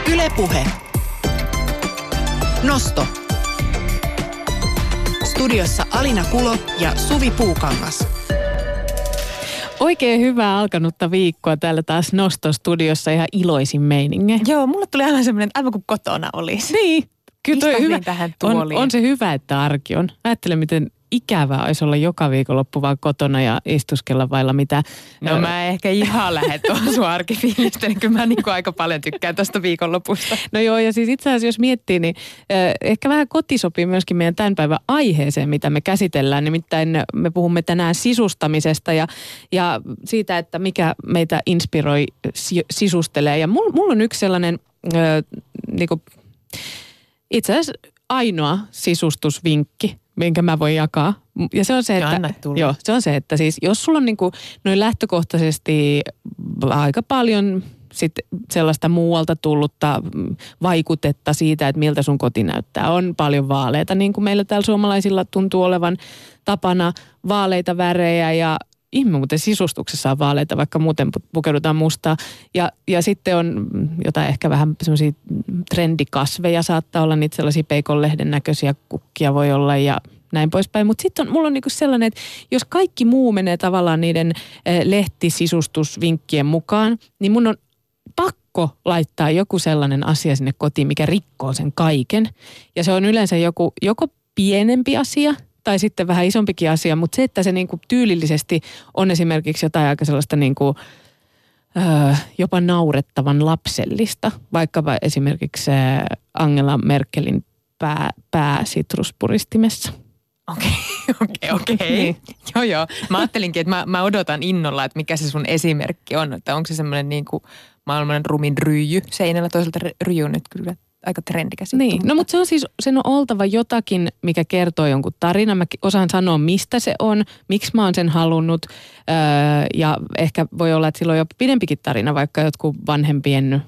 Yle Puhe. Nosto. Studiossa Alina Kulo ja Suvi Puukangas. Oikein hyvää alkanutta viikkoa täällä taas Nosto-studiossa, ihan iloisin meininge. Joo, mulle tuli aivan semmoinen, aivan kuin kotona olisi. Niin, kyllä toi hyvä. Tähän On se hyvä, että arki on. Ajattelen, miten ikävää olisi olla joka viikonloppu vaan kotona ja istuskella vailla mitä. No mä ehkä ihan lähde tuohon sun arkifiilistä, niin kyllä mä niin kuin aika paljon tykkään tästä viikonlopusta. No joo, ja siis itse asiassa jos miettii, niin ehkä vähän koti sopii myöskin meidän tämän päivän aiheeseen, mitä me käsitellään. Nimittäin me puhumme tänään sisustamisesta ja siitä, että mikä meitä inspiroi sisustelee. Ja mulla on yksi sellainen niinku, itse asiassa ainoa sisustusvinkki, minkä mä voin jakaa. Ja se on se, että siis jos sulla on niinku noin lähtökohtaisesti aika paljon sit sellaista muualta tullutta vaikutetta siitä, että miltä sun koti näyttää. On paljon vaaleita, niin kuin meillä täällä suomalaisilla tuntuu olevan tapana, vaaleita värejä ja ihme muuten sisustuksessa on vaaleita, vaikka muuten pukeudutaan mustaa. Ja sitten on jotain ehkä vähän semmoisia trendikasveja, saattaa olla niitä sellaisia peikonlehden näköisiä kukkia voi olla ja näin poispäin. Mutta sitten mulla on niinku sellainen, että jos kaikki muu menee tavallaan niiden lehtisisustusvinkkien mukaan, niin mun on pakko laittaa joku sellainen asia sinne kotiin, mikä rikkoo sen kaiken. Ja se on yleensä joko pienempi asia tai sitten vähän isompikin asia, mutta se, että se niinku tyylillisesti on esimerkiksi jotain aika sellaista niinku, jopa naurettavan lapsellista. Vaikkapa esimerkiksi Angela Merkelin pää sitruspuristimessa. Okei. Niin. Joo. Mä ajattelinkin, että mä odotan innolla, että mikä se sun esimerkki on. Että onko se semmoinen niin kuin maailman rumin ryijy seinällä. Toisaalta ryijy on nyt kyllä aika trendikäs. Niin, no mutta se on siis, sen on oltava jotakin, mikä kertoo jonkun tarinan. Mä osaan sanoa, mistä se on, miksi mä oon sen halunnut. Ja ehkä voi olla, että sillä on jopa pidempikin tarina, vaikka jotkut vanhempien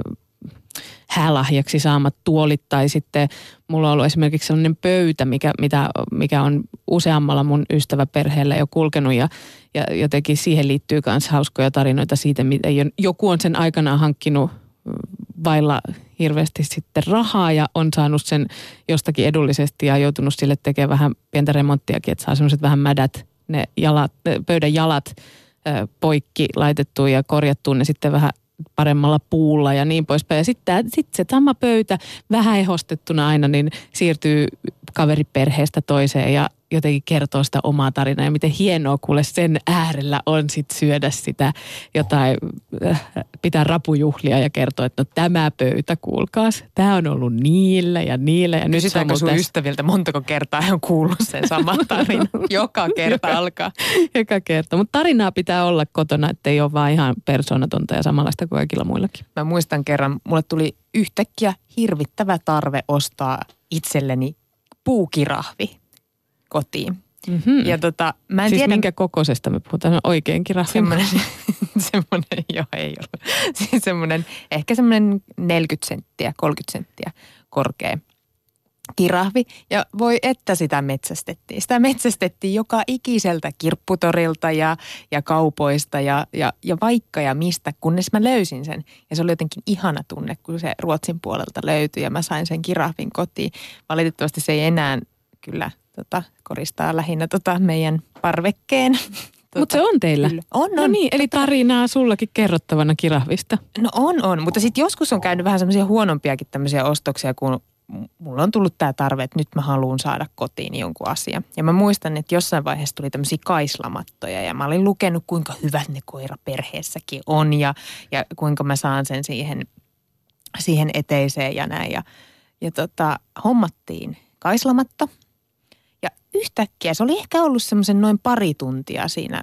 häälahjaksi saamat tuolit tai sitten mulla on ollut esimerkiksi sellainen pöytä, mikä on useammalla mun ystäväperheellä jo kulkenut ja jotenkin siihen liittyy myös hauskoja tarinoita siitä, miten joku on sen aikanaan hankkinut vailla hirveästi sitten rahaa ja on saanut sen jostakin edullisesti ja joutunut sille tekemään vähän pientä remonttiakin, että saa semmoiset vähän mädät ne pöydän jalat poikki laitettua ja korjattua ne sitten vähän paremmalla puulla ja niin poispäin. Ja sitten se sama pöytä vähän ehostettuna aina niin siirtyy kaveriperheestä toiseen ja jotenkin kertoo sitä omaa tarinaa ja miten hienoa kuule sen äärellä on sitten syödä sitä jotain, pitää rapujuhlia ja kertoa, että no tämä pöytä kuulkaas, tämä on ollut niillä ja niillä. Ja nyt se on sun ystäviltä, montako kertaa on kuullut sen saman tarinan? Joka kerta alkaa. Joka kerta, mutta tarinaa pitää olla kotona, ettei ole vaan ihan persoonatonta ja samanlaista kuin kaikilla muillakin. Mä muistan kerran, mulle tuli yhtäkkiä hirvittävä tarve ostaa itselleni puukirahvi kotiin. Mm-hmm. Ja mä en siis tiedä, minkä kokoisesta me puhutaan, oikein kirahvi. Semmoinen, joo ei ollut. Siis ehkä semmoinen 40 senttiä, 30 senttiä korkea kirahvi. Ja voi että sitä metsästettiin. Sitä metsästettiin joka ikiseltä kirpputorilta ja kaupoista ja vaikka ja mistä, kunnes mä löysin sen. Ja se oli jotenkin ihana tunne, kun se Ruotsin puolelta löytyi ja mä sain sen kirahvin kotiin. Valitettavasti se ei enää kyllä koristaa lähinnä meidän parvekkeen. Mutta se on teillä? Kyllä. On. No niin, eli tarinaa sullakin kerrottavana kirahvista. No on. Mutta sitten joskus on käynyt vähän semmoisia huonompiakin tämmöisiä ostoksia, kun mulla on tullut tämä tarve, että nyt mä haluan saada kotiin jonkun asian. Ja mä muistan, että jossain vaiheessa tuli tämmöisiä kaislamattoja ja mä olin lukenut, kuinka hyvät ne koiraperheessäkin on ja kuinka mä saan sen siihen eteiseen ja näin. Ja hommattiin kaislamatto. Ja yhtäkkiä se oli ehkä ollut semmoisen noin pari tuntia siinä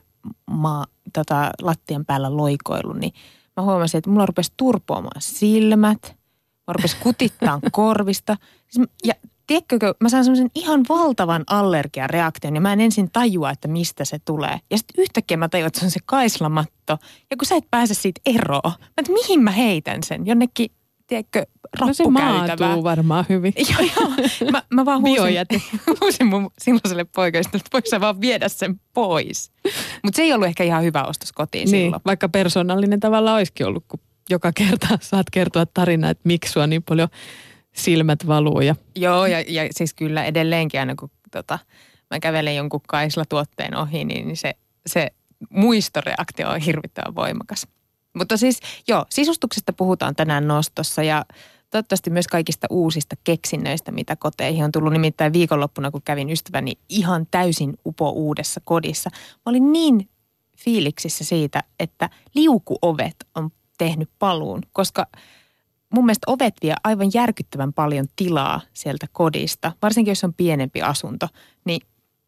lattian päällä loikoillut, niin mä huomasin, että mulla rupesi turpoamaan silmät, mä rupesin kutittaa korvista. Ja tiedätkö, mä saan semmoisen ihan valtavan allergiareaktion ja mä en ensin tajua, että mistä se tulee. Ja sitten yhtäkkiä mä tajuin, että se on se kaislamatto. Ja kun sä et pääse siitä eroon, mihin mä heitän sen? Jonnekin, tiedätkö, rappukäytävää. No se maatuu varmaan hyvin. Joo. Mä vaan huusin mun silloiselle poikaiselle, että voiko sä vaan viedä sen pois. Mutta se ei ollut ehkä ihan hyvä ostos kotiin silloin. Vaikka persoonallinen tavalla olisikin ollut, kun joka kerta saat kertoa tarinaa, että miksi sua niin paljon silmät valuu. Joo, ja siis kyllä edelleenkin aina kun mä kävelen jonkun Kaisla-tuotteen ohi, niin se muistoreaktio on hirvittävän voimakas. Mutta siis joo, sisustuksesta puhutaan tänään nostossa ja toivottavasti myös kaikista uusista keksinnöistä, mitä koteihin on tullut. Nimittäin viikonloppuna, kun kävin ystäväni ihan täysin uudessa kodissa. Mä olin niin fiiliksissä siitä, että liukuovet on tehnyt paluun, koska mun mielestä ovet vie aivan järkyttävän paljon tilaa sieltä kodista. Varsinkin jos on pienempi asunto, niin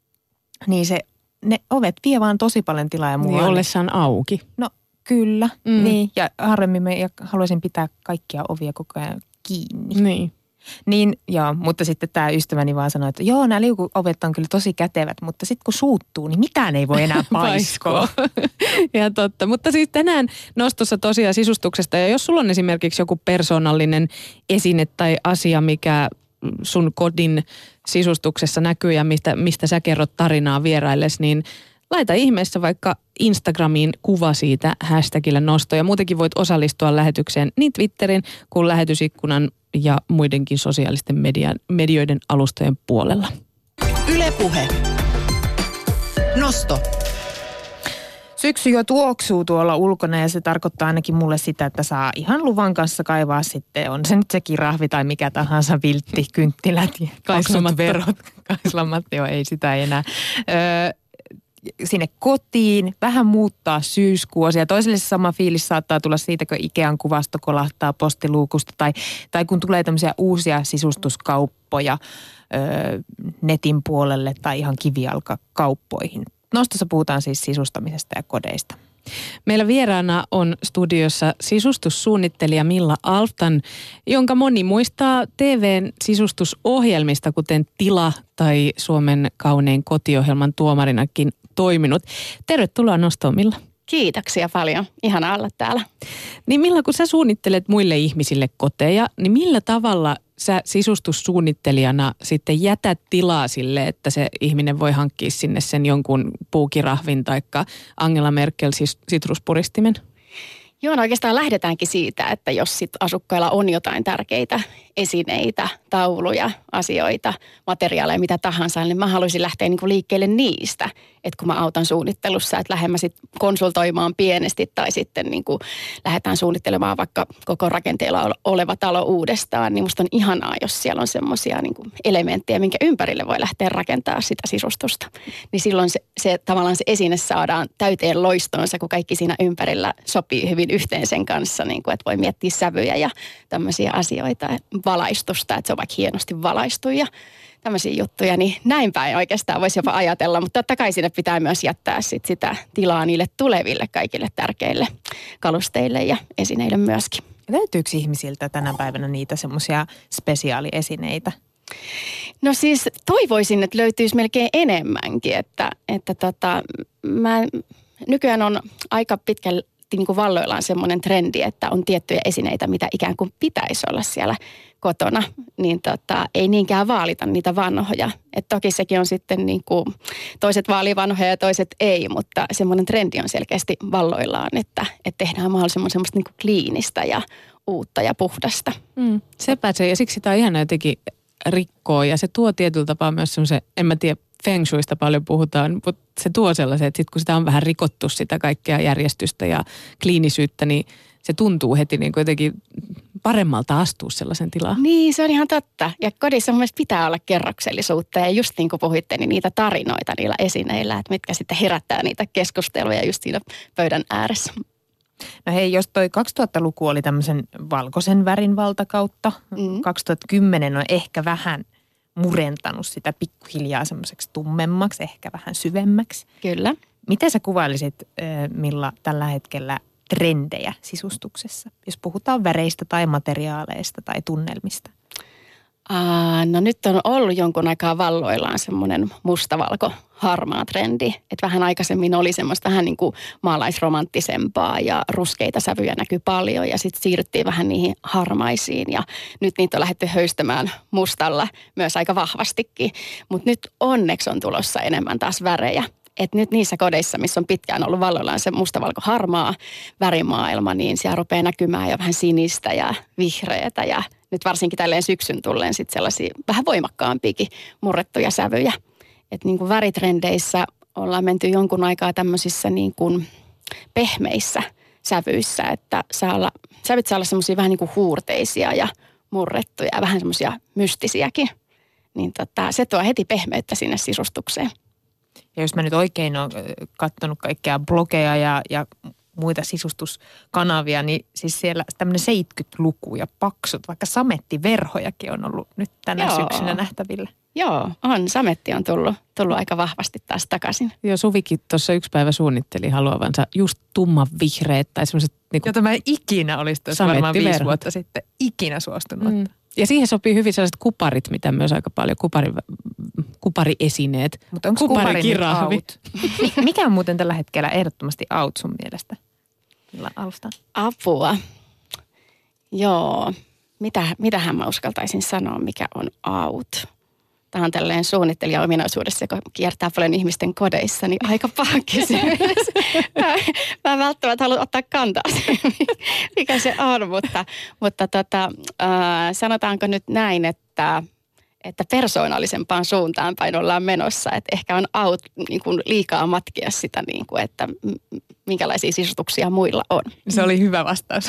ne ovet vie vaan tosi paljon tilaa. Ja niin ollessaan auki. No kyllä, niin. Ja harvemmin haluaisin pitää kaikkia ovia koko ajan kiinni. Niin, joo, mutta sitten tämä ystäväni vaan sanoi, että joo, nämä liukuovet on kyllä tosi kätevät, mutta sitten kun suuttuu, niin mitään ei voi enää paiskoa. Ja totta, mutta siis tänään nostossa tosiaan sisustuksesta, ja jos sulla on esimerkiksi joku persoonallinen esine tai asia, mikä sun kodin sisustuksessa näkyy ja mistä sä kerrot tarinaa vierailles, niin laita ihmeessä vaikka Instagramiin kuva siitä hashtagillä nosto. Ja muutenkin voit osallistua lähetykseen niin Twitterin kuin lähetysikkunan ja muidenkin sosiaalisten medioiden alustojen puolella. Yle Puhe. Nosto. Syksy jo tuoksuu tuolla ulkona ja se tarkoittaa ainakin mulle sitä, että saa ihan luvan kanssa kaivaa sitten. On se nyt se kirahvi tai mikä tahansa viltti, kynttilät ja paksut verot. Kaislamatta, joo, ei sitä enää. Sinne kotiin, vähän muuttaa syyskuosia. Ja toiselle se sama fiilis saattaa tulla siitä, kun Ikean kuvasto kolahtaa postiluukusta tai kun tulee tämmöisiä uusia sisustuskauppoja netin puolelle tai ihan kivijalkakauppoihin. Nostossa puhutaan siis sisustamisesta ja kodeista. Meillä vieraana on studiossa sisustussuunnittelija Milla Alftan, jonka moni muistaa TV:n sisustusohjelmista, kuten Tila tai Suomen kaunein kotiohjelman tuomarinakin toiminut. Tervetuloa nostoon, Milla. Kiitoksia paljon. Ihana olla täällä. Niin Milla, kun sä suunnittelet muille ihmisille koteja, niin millä tavalla sä sisustussuunnittelijana sitten jätät tilaa sille, että se ihminen voi hankkia sinne sen jonkun puukirahvin taikka Angela Merkel sitruspuristimen? Joo, no oikeastaan lähdetäänkin siitä, että jos sit asukkailla on jotain tärkeitä esineitä, tauluja, asioita, materiaaleja, mitä tahansa, niin mä haluaisin lähteä niinku liikkeelle niistä. Että kun mä autan suunnittelussa, että lähdemme sitten konsultoimaan pienesti tai sitten niinku lähdetään suunnittelemaan vaikka koko rakenteella oleva talo uudestaan, niin musta on ihanaa, jos siellä on semmoisia niinku elementtejä, minkä ympärille voi lähteä rakentamaan sitä sisustusta. Niin silloin se tavallaan se esine saadaan täyteen loistonsa, kun kaikki siinä ympärillä sopii hyvin yhteen sen kanssa, niin kuin, että voi miettiä sävyjä ja tämmöisiä asioita, valaistusta, että se on vaikka hienosti valaistu ja tämmöisiä juttuja, niin näin päin oikeastaan voisi jopa ajatella, mutta totta kai sinne pitää myös jättää sitä tilaa niille tuleville kaikille tärkeille kalusteille ja esineille myöskin. Löytyykö ihmisiltä tänä päivänä niitä semmoisia spesiaaliesineitä? No siis toivoisin, että löytyisi melkein enemmänkin, että nykyään on aika pitkälle niin kuin valloillaan semmoinen trendi, että on tiettyjä esineitä, mitä ikään kuin pitäisi olla siellä kotona, niin ei niinkään vaalita niitä vanhoja. Et toki sekin on sitten niin kuin, toiset vaalii vanhoja ja toiset ei, mutta semmoinen trendi on selkeästi valloillaan, että tehdään mahdollisimman semmoista niin kuin kliinistä ja uutta ja puhdasta. Sepä se, ja siksi tämä on ihana jotenkin rikkoa, ja se tuo tietyllä tapaa myös semmoisen, en mä tiedä, feng shuista paljon puhutaan, mutta se tuo sellaisen, että sit kun sitä on vähän rikottu sitä kaikkea järjestystä ja kliinisyyttä, niin se tuntuu heti niin kuin jotenkin paremmalta astua sellaisen tilaan. Niin, se on ihan totta. Ja kodissa mun mielestä pitää olla kerroksellisuutta ja just niin kuin puhuitte, niin niitä tarinoita niillä esineillä, että mitkä sitten herättää niitä keskusteluja just siinä pöydän ääressä. No hei, jos toi 2000-luku oli tämmöisen valkoisen värin valtakautta, 2010 on ehkä vähän murentanut sitä pikkuhiljaa semmoiseksi tummemmaksi, ehkä vähän syvemmäksi. Kyllä. Miten sä kuvailisit, Milla, tällä hetkellä trendejä sisustuksessa, jos puhutaan väreistä tai materiaaleista tai tunnelmista? No nyt on ollut jonkun aikaa valloillaan semmoinen mustavalko-harmaa trendi. Että vähän aikaisemmin oli semmoista vähän niin kuin maalaisromanttisempaa ja ruskeita sävyjä näkyy paljon ja sitten siirryttiin vähän niihin harmaisiin ja nyt niitä on lähdetty höystämään mustalla myös aika vahvastikin. Mutta nyt onneksi on tulossa enemmän taas värejä. Että nyt niissä kodeissa, missä on pitkään ollut valloillaan se mustavalko-harmaa värimaailma, niin siellä rupeaa näkymään jo vähän sinistä ja vihreätä ja nyt varsinkin tälleen syksyn tulleen sitten sellaisia vähän voimakkaampiakin murrettuja sävyjä. Että niin kuin väritrendeissä ollaan menty jonkun aikaa tämmöisissä niin kuin pehmeissä sävyissä, että sävyt saa olla semmoisia vähän niin kuin huurteisia ja murrettuja ja vähän semmoisia mystisiäkin. Niin se tuo heti pehmeyttä sinne sisustukseen. Ja jos mä nyt oikein olen katsonut kaikkia blogeja ja muita sisustuskanavia, niin siis siellä tämmöinen 70-luku ja paksut, vaikka samettiverhojakin on ollut nyt tänä syksynä nähtävillä. Joo, sametti on tullut aika vahvasti taas takaisin. Joo, Suvikin tuossa yksi päivä suunnitteli haluavansa just tumman vihreät tai semmoiset niinku jota mä ikinä olisi tuossa varmaan 5 vuotta sitten ikinä suostunut. Ja siihen sopii hyvin sellaiset kuparit, mitä myös aika paljon, kupariesineet. Mutta onko kuparikirahvi? Mikä on muuten tällä hetkellä ehdottomasti out sun mielestä? Millä alusta? Apua. Joo. Mitähän mä uskaltaisin sanoa, mikä on out? Tämä on tälleen suunnittelija ominaisuudessa, joka kiertää paljon ihmisten kodeissa, niin aika paha kysymys. Mä välttämättä haluan ottaa kantaa siihen, mikä se on, mutta sanotaanko nyt näin, että persoonallisempaan suuntaan päin ollaan menossa. Että ehkä on out niin kuin liikaa matkia sitä, niin kuin, että minkälaisia sisustuksia muilla on. Se oli hyvä vastaus.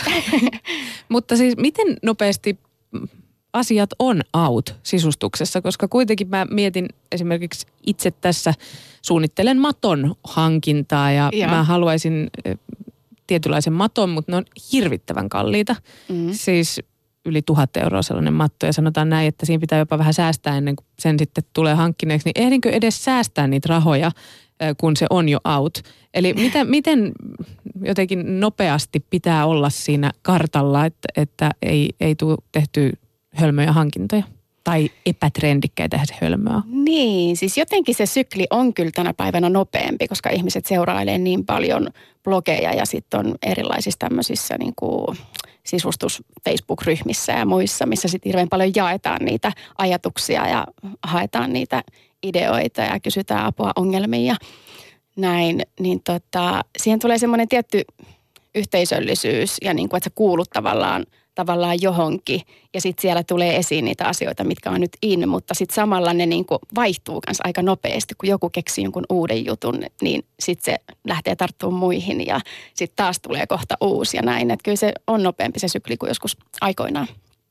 Mutta siis miten nopeasti asiat on out sisustuksessa, koska kuitenkin mä mietin esimerkiksi itse tässä suunnittelen maton hankintaa ja mä haluaisin tietynlaisen maton, mutta ne on hirvittävän kalliita. Siis yli 1 000 € sellainen matto ja sanotaan näin, että siinä pitää jopa vähän säästää ennen kuin sen sitten tulee hankkineeksi, niin ehdinkö edes säästää niitä rahoja, kun se on jo out? Eli miten jotenkin nopeasti pitää olla siinä kartalla, että ei tule tehty hölmöjä hankintoja tai epätrendikkäitä se hölmöä? Niin, siis jotenkin se sykli on kyllä tänä päivänä nopeampi, koska ihmiset seurailee niin paljon blogeja ja sitten on erilaisissa tämmöisissä niin kuin sisustus Facebook-ryhmissä ja muissa, missä sitten hirveän paljon jaetaan niitä ajatuksia ja haetaan niitä ideoita ja kysytään apua ongelmiin ja näin. Niin siihen tulee semmoinen tietty yhteisöllisyys ja niin kuin, että sä kuulut tavallaan johonkin ja sitten siellä tulee esiin niitä asioita, mitkä on nyt in, mutta sitten samalla ne niin kuin vaihtuu kanssa aika nopeasti, kun joku keksii jonkun uuden jutun, niin sitten se lähtee tarttumaan muihin ja sitten taas tulee kohta uusi ja näin, että kyllä se on nopeampi se sykli kuin joskus aikoinaan.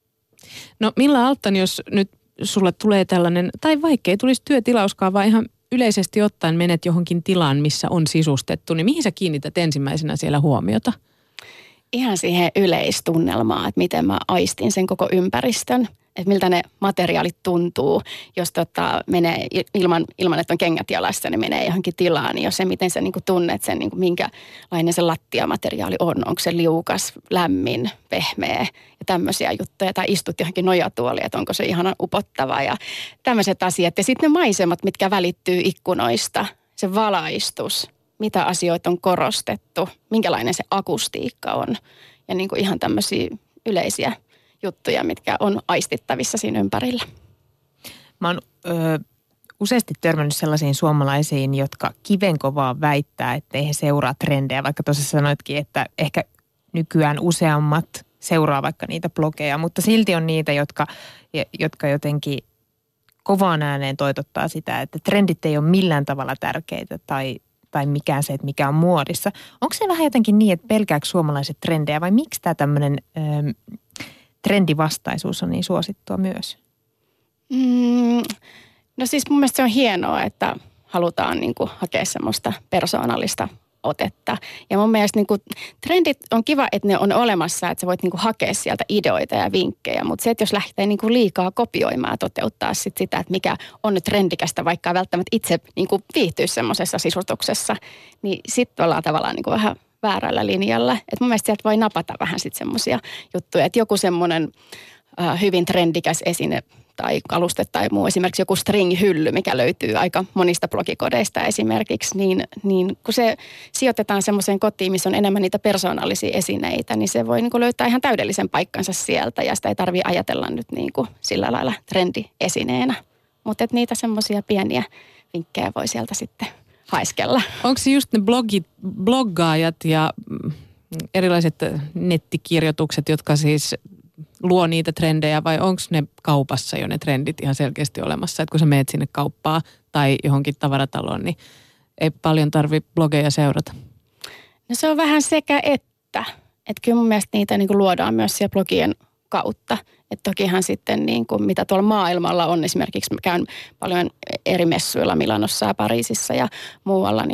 No Milla Alttan, jos nyt sulle tulee tällainen, tai vaikka ei tulisi työtilauskaan, vaan ihan yleisesti ottaen menet johonkin tilaan, missä on sisustettu, niin mihin sä kiinnität ensimmäisenä siellä huomiota? Ihan siihen yleistunnelmaan, että miten mä aistin sen koko ympäristön, että miltä ne materiaalit tuntuu, jos menee ilman, että on kengät jalassa, niin menee johonkin tilaan, niin jos se, miten sä niin kuin tunnet sen, niin kuin minkälainen se lattiamateriaali on, onko se liukas, lämmin, pehmeä ja tämmöisiä juttuja, tai istut johonkin nojatuoliin, että onko se ihana upottava ja tämmöiset asiat. Ja sitten ne maisemat, mitkä välittyy ikkunoista, se valaistus, mitä asioita on korostettu, minkälainen se akustiikka on ja niin kuin ihan tämmöisiä yleisiä juttuja, mitkä on aistittavissa siinä ympärillä. Mä oon useasti törmännyt sellaisiin suomalaisiin, jotka kivenkovaa väittää, että ei he seuraa trendejä, vaikka tuossa sanoitkin, että ehkä nykyään useammat seuraa vaikka niitä blogeja, mutta silti on niitä, jotka jotenkin kovaan ääneen toitottaa sitä, että trendit ei ole millään tavalla tärkeitä tai mikään se, että mikä on muodissa. Onko se vähän jotenkin niin, että pelkääkö suomalaiset trendejä vai miksi tämä tämmöinen trendivastaisuus on niin suosittua myös? No siis mun mielestä se on hienoa, että halutaan niin kuin hakea semmoista persoonallista otetta. Ja mun mielestä niin kuin trendit on kiva, että ne on olemassa, että sä voit niin kuin hakea sieltä ideoita ja vinkkejä, mutta se, että jos lähtee niin kuin liikaa kopioimaan ja toteuttaa sitä, että mikä on nyt trendikästä, vaikka ei välttämättä itse niin kuin viihtyy semmoisessa sisustuksessa, niin sitten ollaan tavallaan niin kuin vähän väärällä linjalla. Et mun mielestä sieltä voi napata vähän sitten semmoisia juttuja, että joku semmoinen hyvin trendikäs esine tai kaluste tai muu, esimerkiksi joku string-hylly, mikä löytyy aika monista blogikodeista esimerkiksi, niin kun se sijoitetaan semmoiseen kotiin, missä on enemmän niitä persoonallisia esineitä, niin se voi niin kuin löytää ihan täydellisen paikkansa sieltä ja sitä ei tarvitse ajatella nyt niin kuin sillä lailla trendiesineenä. Mutta niitä semmoisia pieniä vinkkejä voi sieltä sitten haiskella. Onko se just ne bloggaajat ja erilaiset nettikirjoitukset, jotka siis luo niitä trendejä, vai onko ne kaupassa jo ne trendit ihan selkeästi olemassa? Että kun sä meet sinne kauppaan tai johonkin tavarataloon, niin ei paljon tarvitse blogeja seurata. No se on vähän sekä että. Että kyllä mun mielestä niitä niin kuin luodaan myös siellä blogien kautta. Että tokihan sitten niin kuin mitä tuolla maailmalla on, esimerkiksi mä käyn paljon eri messuilla Milanossa ja Pariisissa ja muualla,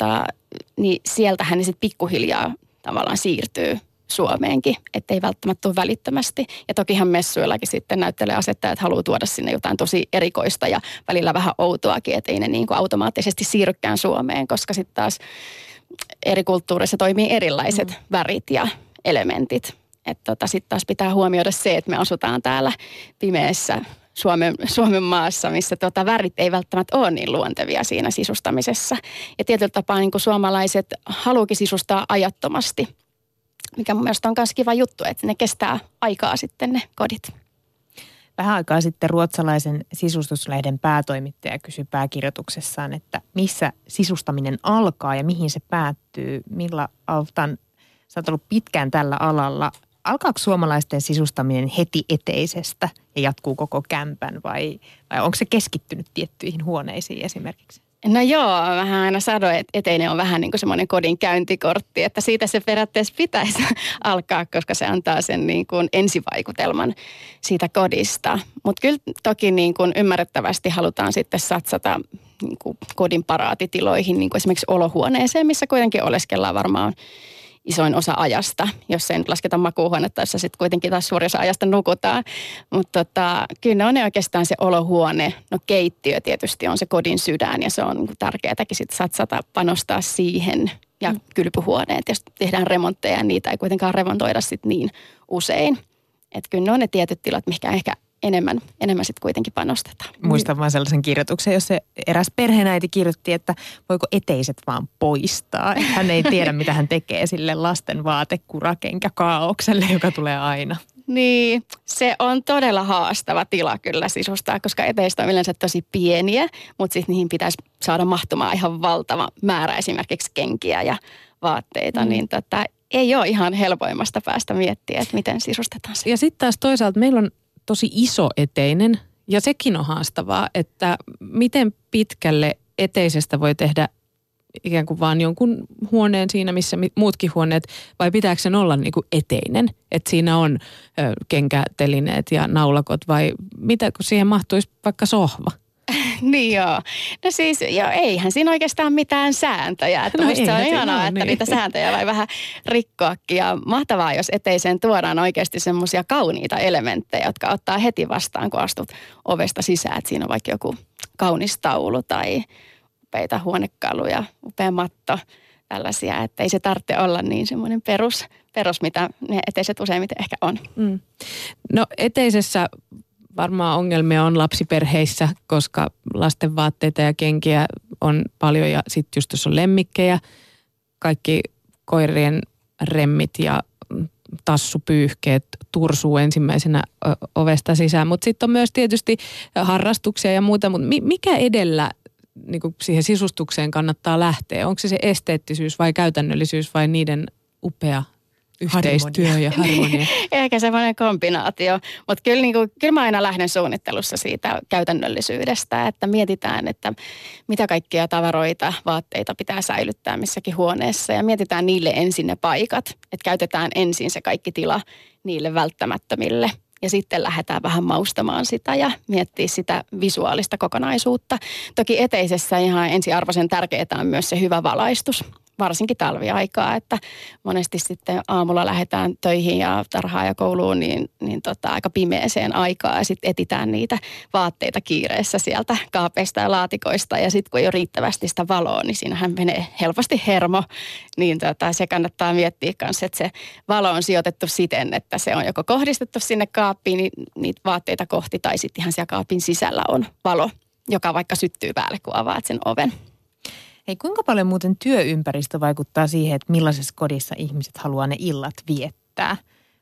niin sieltähän ne sitten pikkuhiljaa tavallaan siirtyy Suomeenkin, ettei välttämättä tule välittömästi. Ja tokihan messuillakin sitten näyttelijäasettajat haluaa tuoda sinne jotain tosi erikoista ja välillä vähän outoakin, ettei ne niin kuin automaattisesti siirrykään Suomeen, koska sitten taas eri kulttuureissa toimii erilaiset värit ja elementit. Että sitten taas pitää huomioida se, että me asutaan täällä pimeässä Suomen maassa, missä värit ei välttämättä ole niin luontevia siinä sisustamisessa. Ja tietyllä tapaa niin kuin suomalaiset haluukin sisustaa ajattomasti, mikä mun mielestä on myös kiva juttu, että ne kestää aikaa sitten ne kodit. Vähän aikaa sitten ruotsalaisen sisustuslehden päätoimittaja kysyi pääkirjoituksessaan, että missä sisustaminen alkaa ja mihin se päättyy. Milla Altan, sä oot ollut pitkään tällä alalla. Alkaako suomalaisten sisustaminen heti eteisestä ja jatkuu koko kämpän vai onko se keskittynyt tiettyihin huoneisiin esimerkiksi? No joo, vähän aina sanoin, että eteinen on vähän niin kuin semmoinen kodin käyntikortti, että siitä se periaatteessa pitäisi alkaa, koska se antaa sen niin kuin ensivaikutelman siitä kodista. Mutta kyllä toki niin kuin ymmärrettävästi halutaan sitten satsata niin kuin kodin paraatitiloihin, niin kuin esimerkiksi olohuoneeseen, missä kuitenkin oleskellaan varmaan isoin osa ajasta, jos ei nyt lasketa makuuhuonetta, jossa sitten kuitenkin taas suuri osa ajasta nukutaan. Mutta kyllä on oikeastaan se olohuone. No keittiö tietysti on se kodin sydän ja se on tärkeääkin sitten satsata, panostaa siihen. Ja kylpyhuoneet, jos tehdään remontteja, niitä ei kuitenkaan remontoida sitten niin usein. Että kyllä ne on ne tietyt tilat, mikä ehkä enemmän sitten kuitenkin panostetaan. Muistan vaan sellaisen kirjoituksen, jos se eräs perheenäiti kirjoitti, että voiko eteiset vaan poistaa. Hän ei tiedä, mitä hän tekee sille lasten vaatekurakenkäkaaukselle, joka tulee aina. Niin, se on todella haastava tila kyllä sisustaa, koska eteistä on yleensä tosi pieniä, mutta sitten niihin pitäisi saada mahtumaan ihan valtava määrä esimerkiksi kenkiä ja vaatteita, niin ei ole ihan helpoimmasta päästä miettiä, että miten sisustetaan se. Ja sitten taas toisaalta meillä on tosi iso eteinen ja sekin on haastavaa, että miten pitkälle eteisestä voi tehdä ikään kuin vaan jonkun huoneen siinä, missä muutkin huoneet, vai pitääkö sen olla niin kuin eteinen, että siinä on kenkätelineet ja naulakot vai mitä, kun siihen mahtuisi vaikka sohva? Niin joo. No siis eihän siinä oikeastaan mitään sääntöjä. Että se on ihanaa, että niitä sääntöjä vai vähän rikkoakin. Ja mahtavaa, jos eteiseen tuodaan oikeasti semmoisia kauniita elementtejä, jotka ottaa heti vastaan, kun astut ovesta sisään. Että siinä on vaikka joku kaunis taulu tai upeita huonekaluja, upea matto, tällaisia. Että ei se tarvitse olla niin semmoinen perus, mitä ne eteiset useimmiten ehkä on. No eteisessä varmaan ongelmia on lapsiperheissä, koska lasten vaatteita ja kenkiä on paljon ja sitten just jos on lemmikkejä, kaikki koirien remmit ja tassupyyhkeet tursuu ensimmäisenä ovesta sisään. Mutta sitten on myös tietysti harrastuksia ja muuta, mutta mikä edellä niin kuin siihen sisustukseen kannattaa lähteä? Onko se esteettisyys vai käytännöllisyys vai niiden upea yhteistyö ja harmonia? Ehkä semmoinen kombinaatio, mutta kyllä mä aina lähden suunnittelussa siitä käytännöllisyydestä, että mietitään, että mitä kaikkia tavaroita, vaatteita pitää säilyttää missäkin huoneessa ja mietitään niille ensin ne paikat, että käytetään ensin se kaikki tila niille välttämättömille ja sitten lähdetään vähän maustamaan sitä ja miettiä sitä visuaalista kokonaisuutta. Toki eteisessä ihan ensiarvoisen tärkeää on myös se hyvä valaistus. Varsinkin talviaikaa, että monesti sitten aamulla lähdetään töihin ja tarhaan ja kouluun niin aika pimeeseen aikaan ja sitten etitään niitä vaatteita kiireessä sieltä kaapeista ja laatikoista ja sitten kun ei ole riittävästi sitä valoa, niin siinähän menee helposti hermo, niin se kannattaa miettiä kanssa, että se valo on sijoitettu siten, että se on joko kohdistettu sinne kaappiin niitä vaatteita kohti tai sitten ihan siellä kaapin sisällä on valo, joka vaikka syttyy päälle, kun avaat sen oven. Hei, kuinka paljon muuten työympäristö vaikuttaa siihen, että millaisessa kodissa ihmiset haluaa ne illat viettää?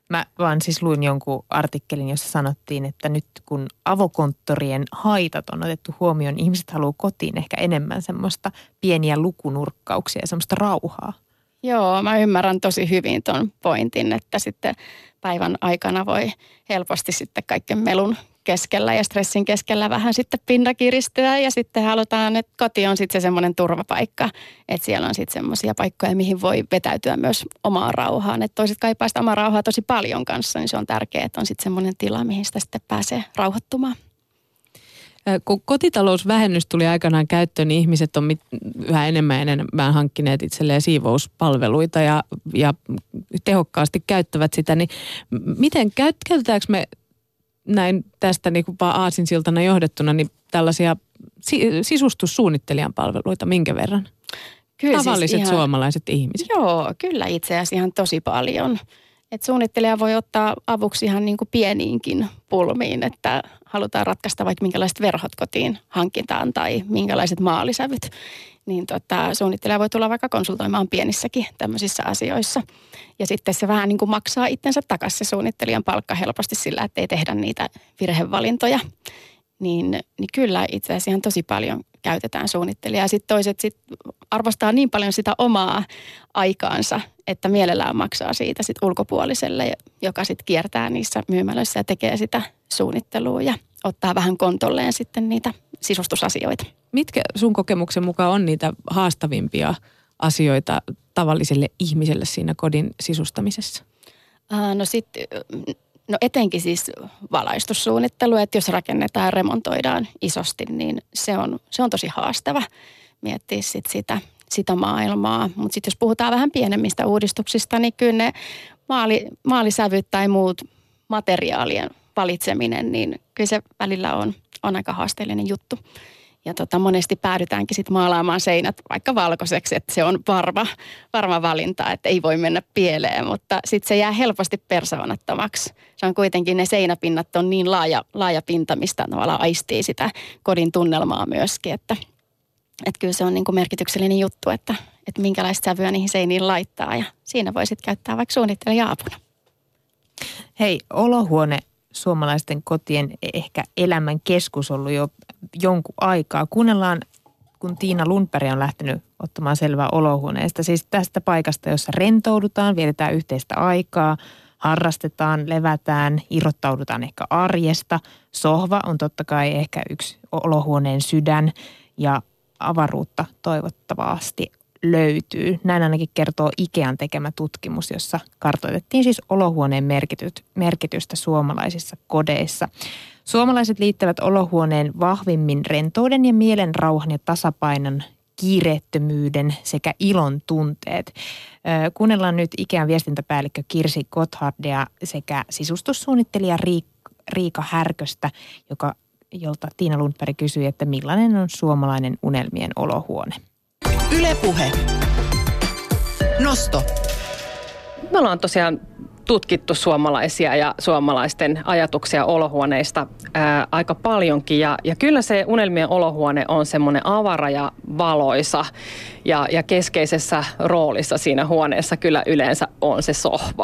Mä vaan siis luin jonkun artikkelin, jossa sanottiin, että nyt kun avokonttorien haitat on otettu huomioon, ihmiset haluaa kotiin ehkä enemmän semmoista pieniä lukunurkkauksia ja semmoista rauhaa. Joo, mä ymmärrän tosi hyvin ton pointin, että sitten päivän aikana voi helposti sitten kaiken melun keskellä ja stressin keskellä vähän sitten pinna kiristyä ja sitten halutaan, että koti on sitten se semmoinen turvapaikka, että siellä on sitten semmoisia paikkoja, mihin voi vetäytyä myös omaan rauhaan. Että toiset kaipaa sitä omaa rauhaa tosi paljon kanssa, niin se on tärkeää, että on sitten semmoinen tila, mihin sitä sitten pääsee rauhoittumaan. Kun kotitalousvähennys tuli aikanaan käyttöön, niin ihmiset on yhä enemmän hankkineet itselleen siivouspalveluita ja tehokkaasti käyttävät sitä. Niin miten käytetäänkö me näin tästä niin kuin vaan aasinsiltana johdettuna niin tällaisia sisustussuunnittelijan palveluita minkä verran? Kyllä tavalliset siis suomalaiset ihmiset. Joo, kyllä itse asiassa ihan tosi paljon. Et suunnittelija voi ottaa avuksi ihan niin kuin pieniinkin pulmiin, että halutaan ratkaista vaikka minkälaiset verhot kotiin hankitaan tai minkälaiset maalisävyt. Niin suunnittelija voi tulla vaikka konsultoimaan pienissäkin tämmöisissä asioissa. Ja sitten se vähän niin kuin maksaa itsensä takaisin se suunnittelijan palkka helposti sillä, että ei tehdä niitä virhevalintoja. Niin kyllä itse asiassa ihan tosi paljon käytetään suunnittelijaa. Sitten toiset arvostaa niin paljon sitä omaa aikaansa, että mielellään maksaa siitä sit ulkopuoliselle, joka sitten kiertää niissä myymälöissä ja tekee sitä suunnittelua ja ottaa vähän kontolleen sitten niitä sisustusasioita. Mitkä sun kokemuksen mukaan on niitä haastavimpia asioita tavalliselle ihmiselle siinä kodin sisustamisessa? No etenkin siis valaistussuunnittelu, että jos rakennetaan ja remontoidaan isosti, niin se on tosi haastava miettiä sitä maailmaa. Mutta sitten jos puhutaan vähän pienemmistä uudistuksista, niin kyllä ne maalisävyt tai muut materiaalien valitseminen, niin kyllä se välillä on aika haasteellinen juttu. Ja monesti päädytäänkin sitten maalaamaan seinät vaikka valkoiseksi, että se on varma valinta, että ei voi mennä pieleen, mutta sitten se jää helposti persoonattomaksi. Se on kuitenkin, ne seinäpinnat on niin laaja pinta, mistä tavallaan aistii sitä kodin tunnelmaa myöskin, että kyllä se on niin kuin merkityksellinen juttu, että minkälaista sävyä niihin seiniin laittaa ja siinä voi sitten käyttää vaikka suunnittelijan apuna. Hei, olohuone suomalaisten kotien ehkä elämän keskus ollut jo jonkun aikaa. Kuunnellaan, kun Tiina Lundberg on lähtenyt ottamaan selvää olohuoneesta. Siis tästä paikasta, jossa rentoudutaan, vietetään yhteistä aikaa, harrastetaan, levätään, irrottaudutaan ehkä arjesta. Sohva on totta kai ehkä yksi olohuoneen sydän ja avaruutta toivottavasti löytyy. Näin ainakin kertoo Ikean tekemä tutkimus, jossa kartoitettiin siis olohuoneen merkitystä suomalaisissa kodeissa. Suomalaiset liittävät olohuoneen vahvimmin rentouden ja mielen rauhan ja tasapainon, kiireettömyyden sekä ilon tunteet. Kuunnellaan nyt Ikean viestintäpäällikkö Kirsi Gotthardia sekä sisustussuunnittelija Riika Härköstä, jolta Tiina Lundberg kysyi, että millainen on suomalainen unelmien olohuone. Yle Puhe. Nosto. Me ollaan tosiaan tutkittu suomalaisia ja suomalaisten ajatuksia olohuoneista aika paljonkin. Ja kyllä se unelmien olohuone on semmoinen avara ja valoisa ja keskeisessä roolissa siinä huoneessa kyllä yleensä on se sohva.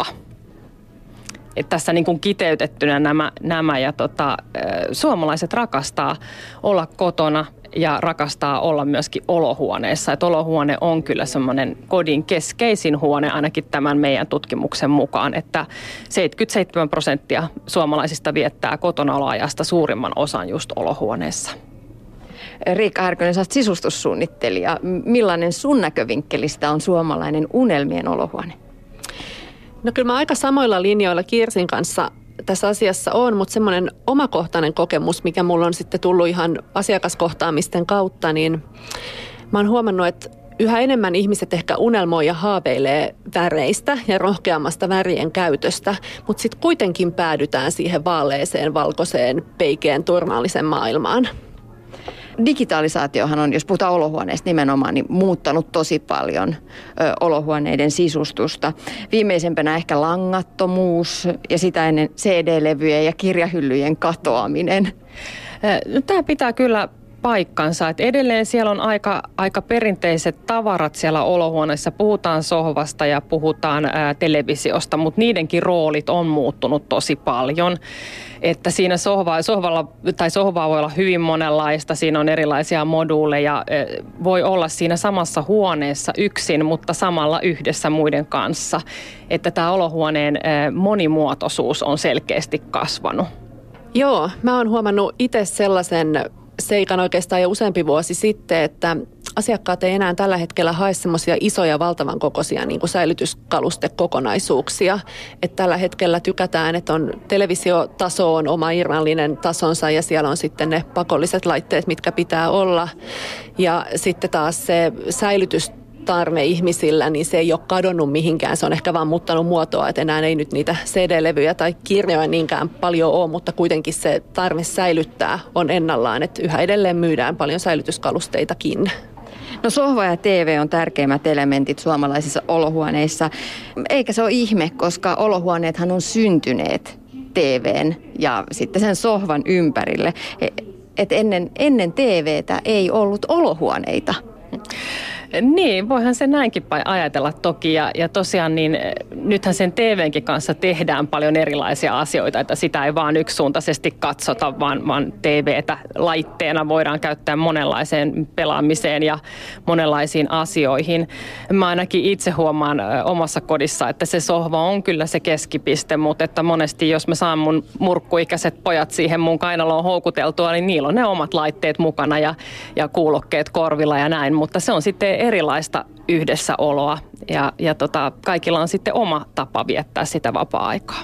Et tässä niin kuin kiteytettynä nämä ja suomalaiset rakastaa olla kotona ja rakastaa olla myöskin olohuoneessa. Et olohuone on kyllä semmoinen kodin keskeisin huone ainakin tämän meidän tutkimuksen mukaan, että 77% suomalaisista viettää kotonaoloajasta suurimman osan just olohuoneessa. Riikka Härkönen, sä oot sisustussuunnittelija. Millainen sun näkövinkkelistä on suomalainen unelmien olohuone? No kyllä mä aika samoilla linjoilla Kirsin kanssa tässä asiassa on, mutta semmoinen omakohtainen kokemus, mikä mulla on sitten tullut ihan asiakaskohtaamisten kautta, niin mä oon huomannut, että yhä enemmän ihmiset ehkä unelmoi ja haaveilee väreistä ja rohkeammasta värien käytöstä, mutta sitten kuitenkin päädytään siihen vaaleeseen, valkoiseen, peikeän, turvallisen maailmaan. Digitalisaatiohan on, jos puhutaan olohuoneesta nimenomaan, niin muuttanut tosi paljon olohuoneiden sisustusta. Viimeisempänä ehkä langattomuus ja sitä ennen CD-levyjen ja kirjahyllyjen katoaminen. Tämä pitää kyllä paikkansa. Et edelleen siellä on aika perinteiset tavarat siellä olohuoneessa. Puhutaan sohvasta ja puhutaan televisiosta, mutta niidenkin roolit on muuttunut tosi paljon. Että siinä sohvaa voi olla hyvin monenlaista, siinä on erilaisia moduuleja, voi olla siinä samassa huoneessa yksin, mutta samalla yhdessä muiden kanssa. Että tämä olohuoneen monimuotoisuus on selkeästi kasvanut. Joo, mä oon huomannut itse sellaisen seikan oikeastaan jo useampi vuosi sitten, että asiakkaat ei enää tällä hetkellä hae semmoisia isoja valtavan kokoisia niin kuin säilytyskalustekokonaisuuksia. Että tällä hetkellä tykätään, että on televisiotaso on oma irrallinen tasonsa ja siellä on sitten ne pakolliset laitteet, mitkä pitää olla. Ja sitten taas se säilytystarve ihmisillä, niin se ei ole kadonnut mihinkään. Se on ehkä vaan muuttanut muotoa, että enää ei nyt niitä CD-levyjä tai kirjoja niinkään paljon ole, mutta kuitenkin se tarve säilyttää on ennallaan, että yhä edelleen myydään paljon säilytyskalusteitakin. No sohva ja TV on tärkeimmät elementit suomalaisissa olohuoneissa. Eikä se ole ihme, koska olohuoneethan on syntyneet TVn ja sitten sen sohvan ympärille. Et ennen TVtä ei ollut olohuoneita. Niin, voihan se näinkin ajatella toki ja tosiaan niin nythän sen TVnkin kanssa tehdään paljon erilaisia asioita, että sitä ei vaan yksisuuntaisesti katsota, vaan TVtä laitteena voidaan käyttää monenlaiseen pelaamiseen ja monenlaisiin asioihin. Mä ainakin itse huomaan omassa kodissa, että se sohva on kyllä se keskipiste, mutta että monesti jos mä saan mun murkkuikäiset pojat siihen mun kainaloon houkuteltua, niin niillä on ne omat laitteet mukana ja kuulokkeet korvilla ja näin, mutta se on sitten erilaista yhdessäoloa ja kaikilla on sitten oma tapa viettää sitä vapaa-aikaa.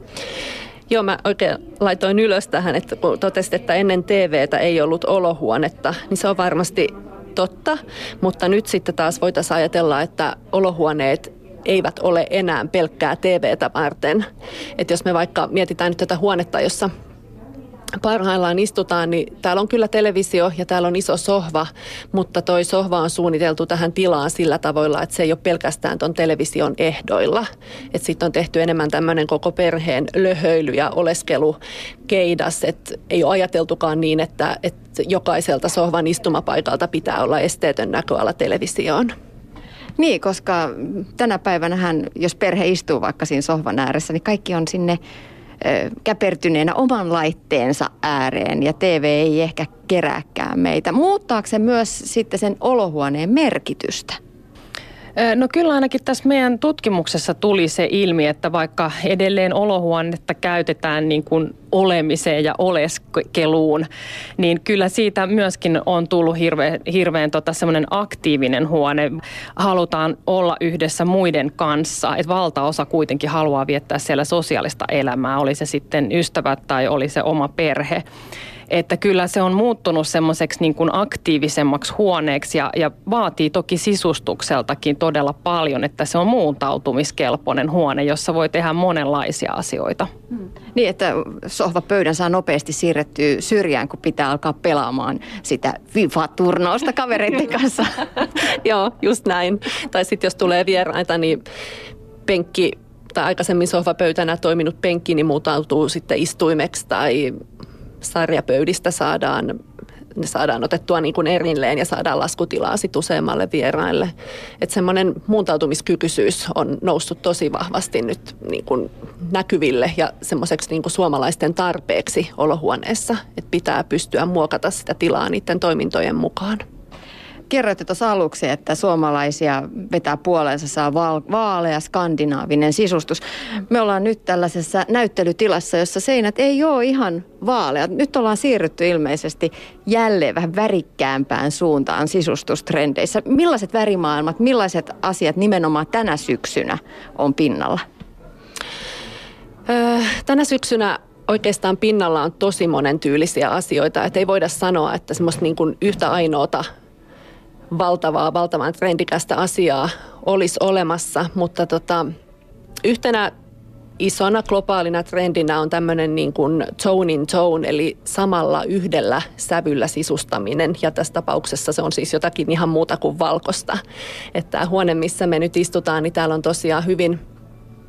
Joo, mä oikein laitoin ylös tähän, että kun totesit, että ennen TVtä ei ollut olohuonetta, niin se on varmasti totta, mutta nyt sitten taas voitaisiin ajatella, että olohuoneet eivät ole enää pelkkää TVtä varten. Että jos me vaikka mietitään nyt tätä huonetta, jossa parhaillaan istutaan, niin täällä on kyllä televisio ja täällä on iso sohva, mutta toi sohva on suunniteltu tähän tilaan sillä tavoilla, että se ei ole pelkästään ton television ehdoilla. Että sitten on tehty enemmän tämmöinen koko perheen löhöily ja oleskelu keidas, että ei ole ajateltukaan niin, että jokaiselta sohvan istumapaikalta pitää olla esteetön näköala televisioon. Niin, koska tänä päivänähän, jos perhe istuu vaikka siinä sohvan ääressä, niin kaikki on sinne käpertyneenä oman laitteensa ääreen ja TV ei ehkä kerääkään meitä. Muuttaako se myös sitten sen olohuoneen merkitystä? No kyllä ainakin tässä meidän tutkimuksessa tuli se ilmi, että vaikka edelleen olohuonetta käytetään niin kuin olemiseen ja oleskeluun, niin kyllä siitä myöskin on tullut hirveän semmoinen aktiivinen huone. Halutaan olla yhdessä muiden kanssa, että valtaosa kuitenkin haluaa viettää siellä sosiaalista elämää, oli se sitten ystävät tai oli se oma perhe. Että kyllä se on muuttunut semmoiseksi niin kuin aktiivisemmaksi huoneeksi ja vaatii toki sisustukseltakin todella paljon, että se on muuntautumiskelpoinen huone, jossa voi tehdä monenlaisia asioita. Niin, että sohvapöydän saa nopeasti siirrettyä syrjään, kun pitää alkaa pelaamaan sitä FIFA-turnausta kavereiden kanssa. Joo, just näin. Tai sitten jos tulee vieraita, niin penkki tai aikaisemmin sohvapöytänä toiminut penkki niin muutautuu sitten istuimeksi tai sarjapöydistä saadaan otettua niin kuin erilleen ja saadaan laskutilaa sit useammalle vieraille. Että semmoinen muuntautumiskykyisyys on noussut tosi vahvasti nyt niin kuin näkyville ja semmoiseksi niin kuin suomalaisten tarpeeksi olohuoneessa. Että pitää pystyä muokata sitä tilaa niiden toimintojen mukaan. Kerroitte tuossa aluksi, että suomalaisia vetää puoleensa saa vaalea skandinaavinen sisustus. Me ollaan nyt tällaisessa näyttelytilassa, jossa seinät ei ole ihan vaaleat. Nyt ollaan siirrytty ilmeisesti jälleen vähän värikkäämpään suuntaan sisustustrendeissä. Millaiset värimaailmat, millaiset asiat nimenomaan tänä syksynä on pinnalla? Tänä syksynä oikeastaan pinnalla on tosi monen tyylisiä asioita. Että ei voida sanoa, että semmoista niin kuin yhtä ainoata valtavan trendikästä asiaa olisi olemassa, mutta yhtenä isona globaalina trendinä on tämmöinen niin kuin tone in tone, eli samalla yhdellä sävyllä sisustaminen, ja tässä tapauksessa se on siis jotakin ihan muuta kuin valkoista. Että tämä huone, missä me nyt istutaan, niin täällä on tosiaan hyvin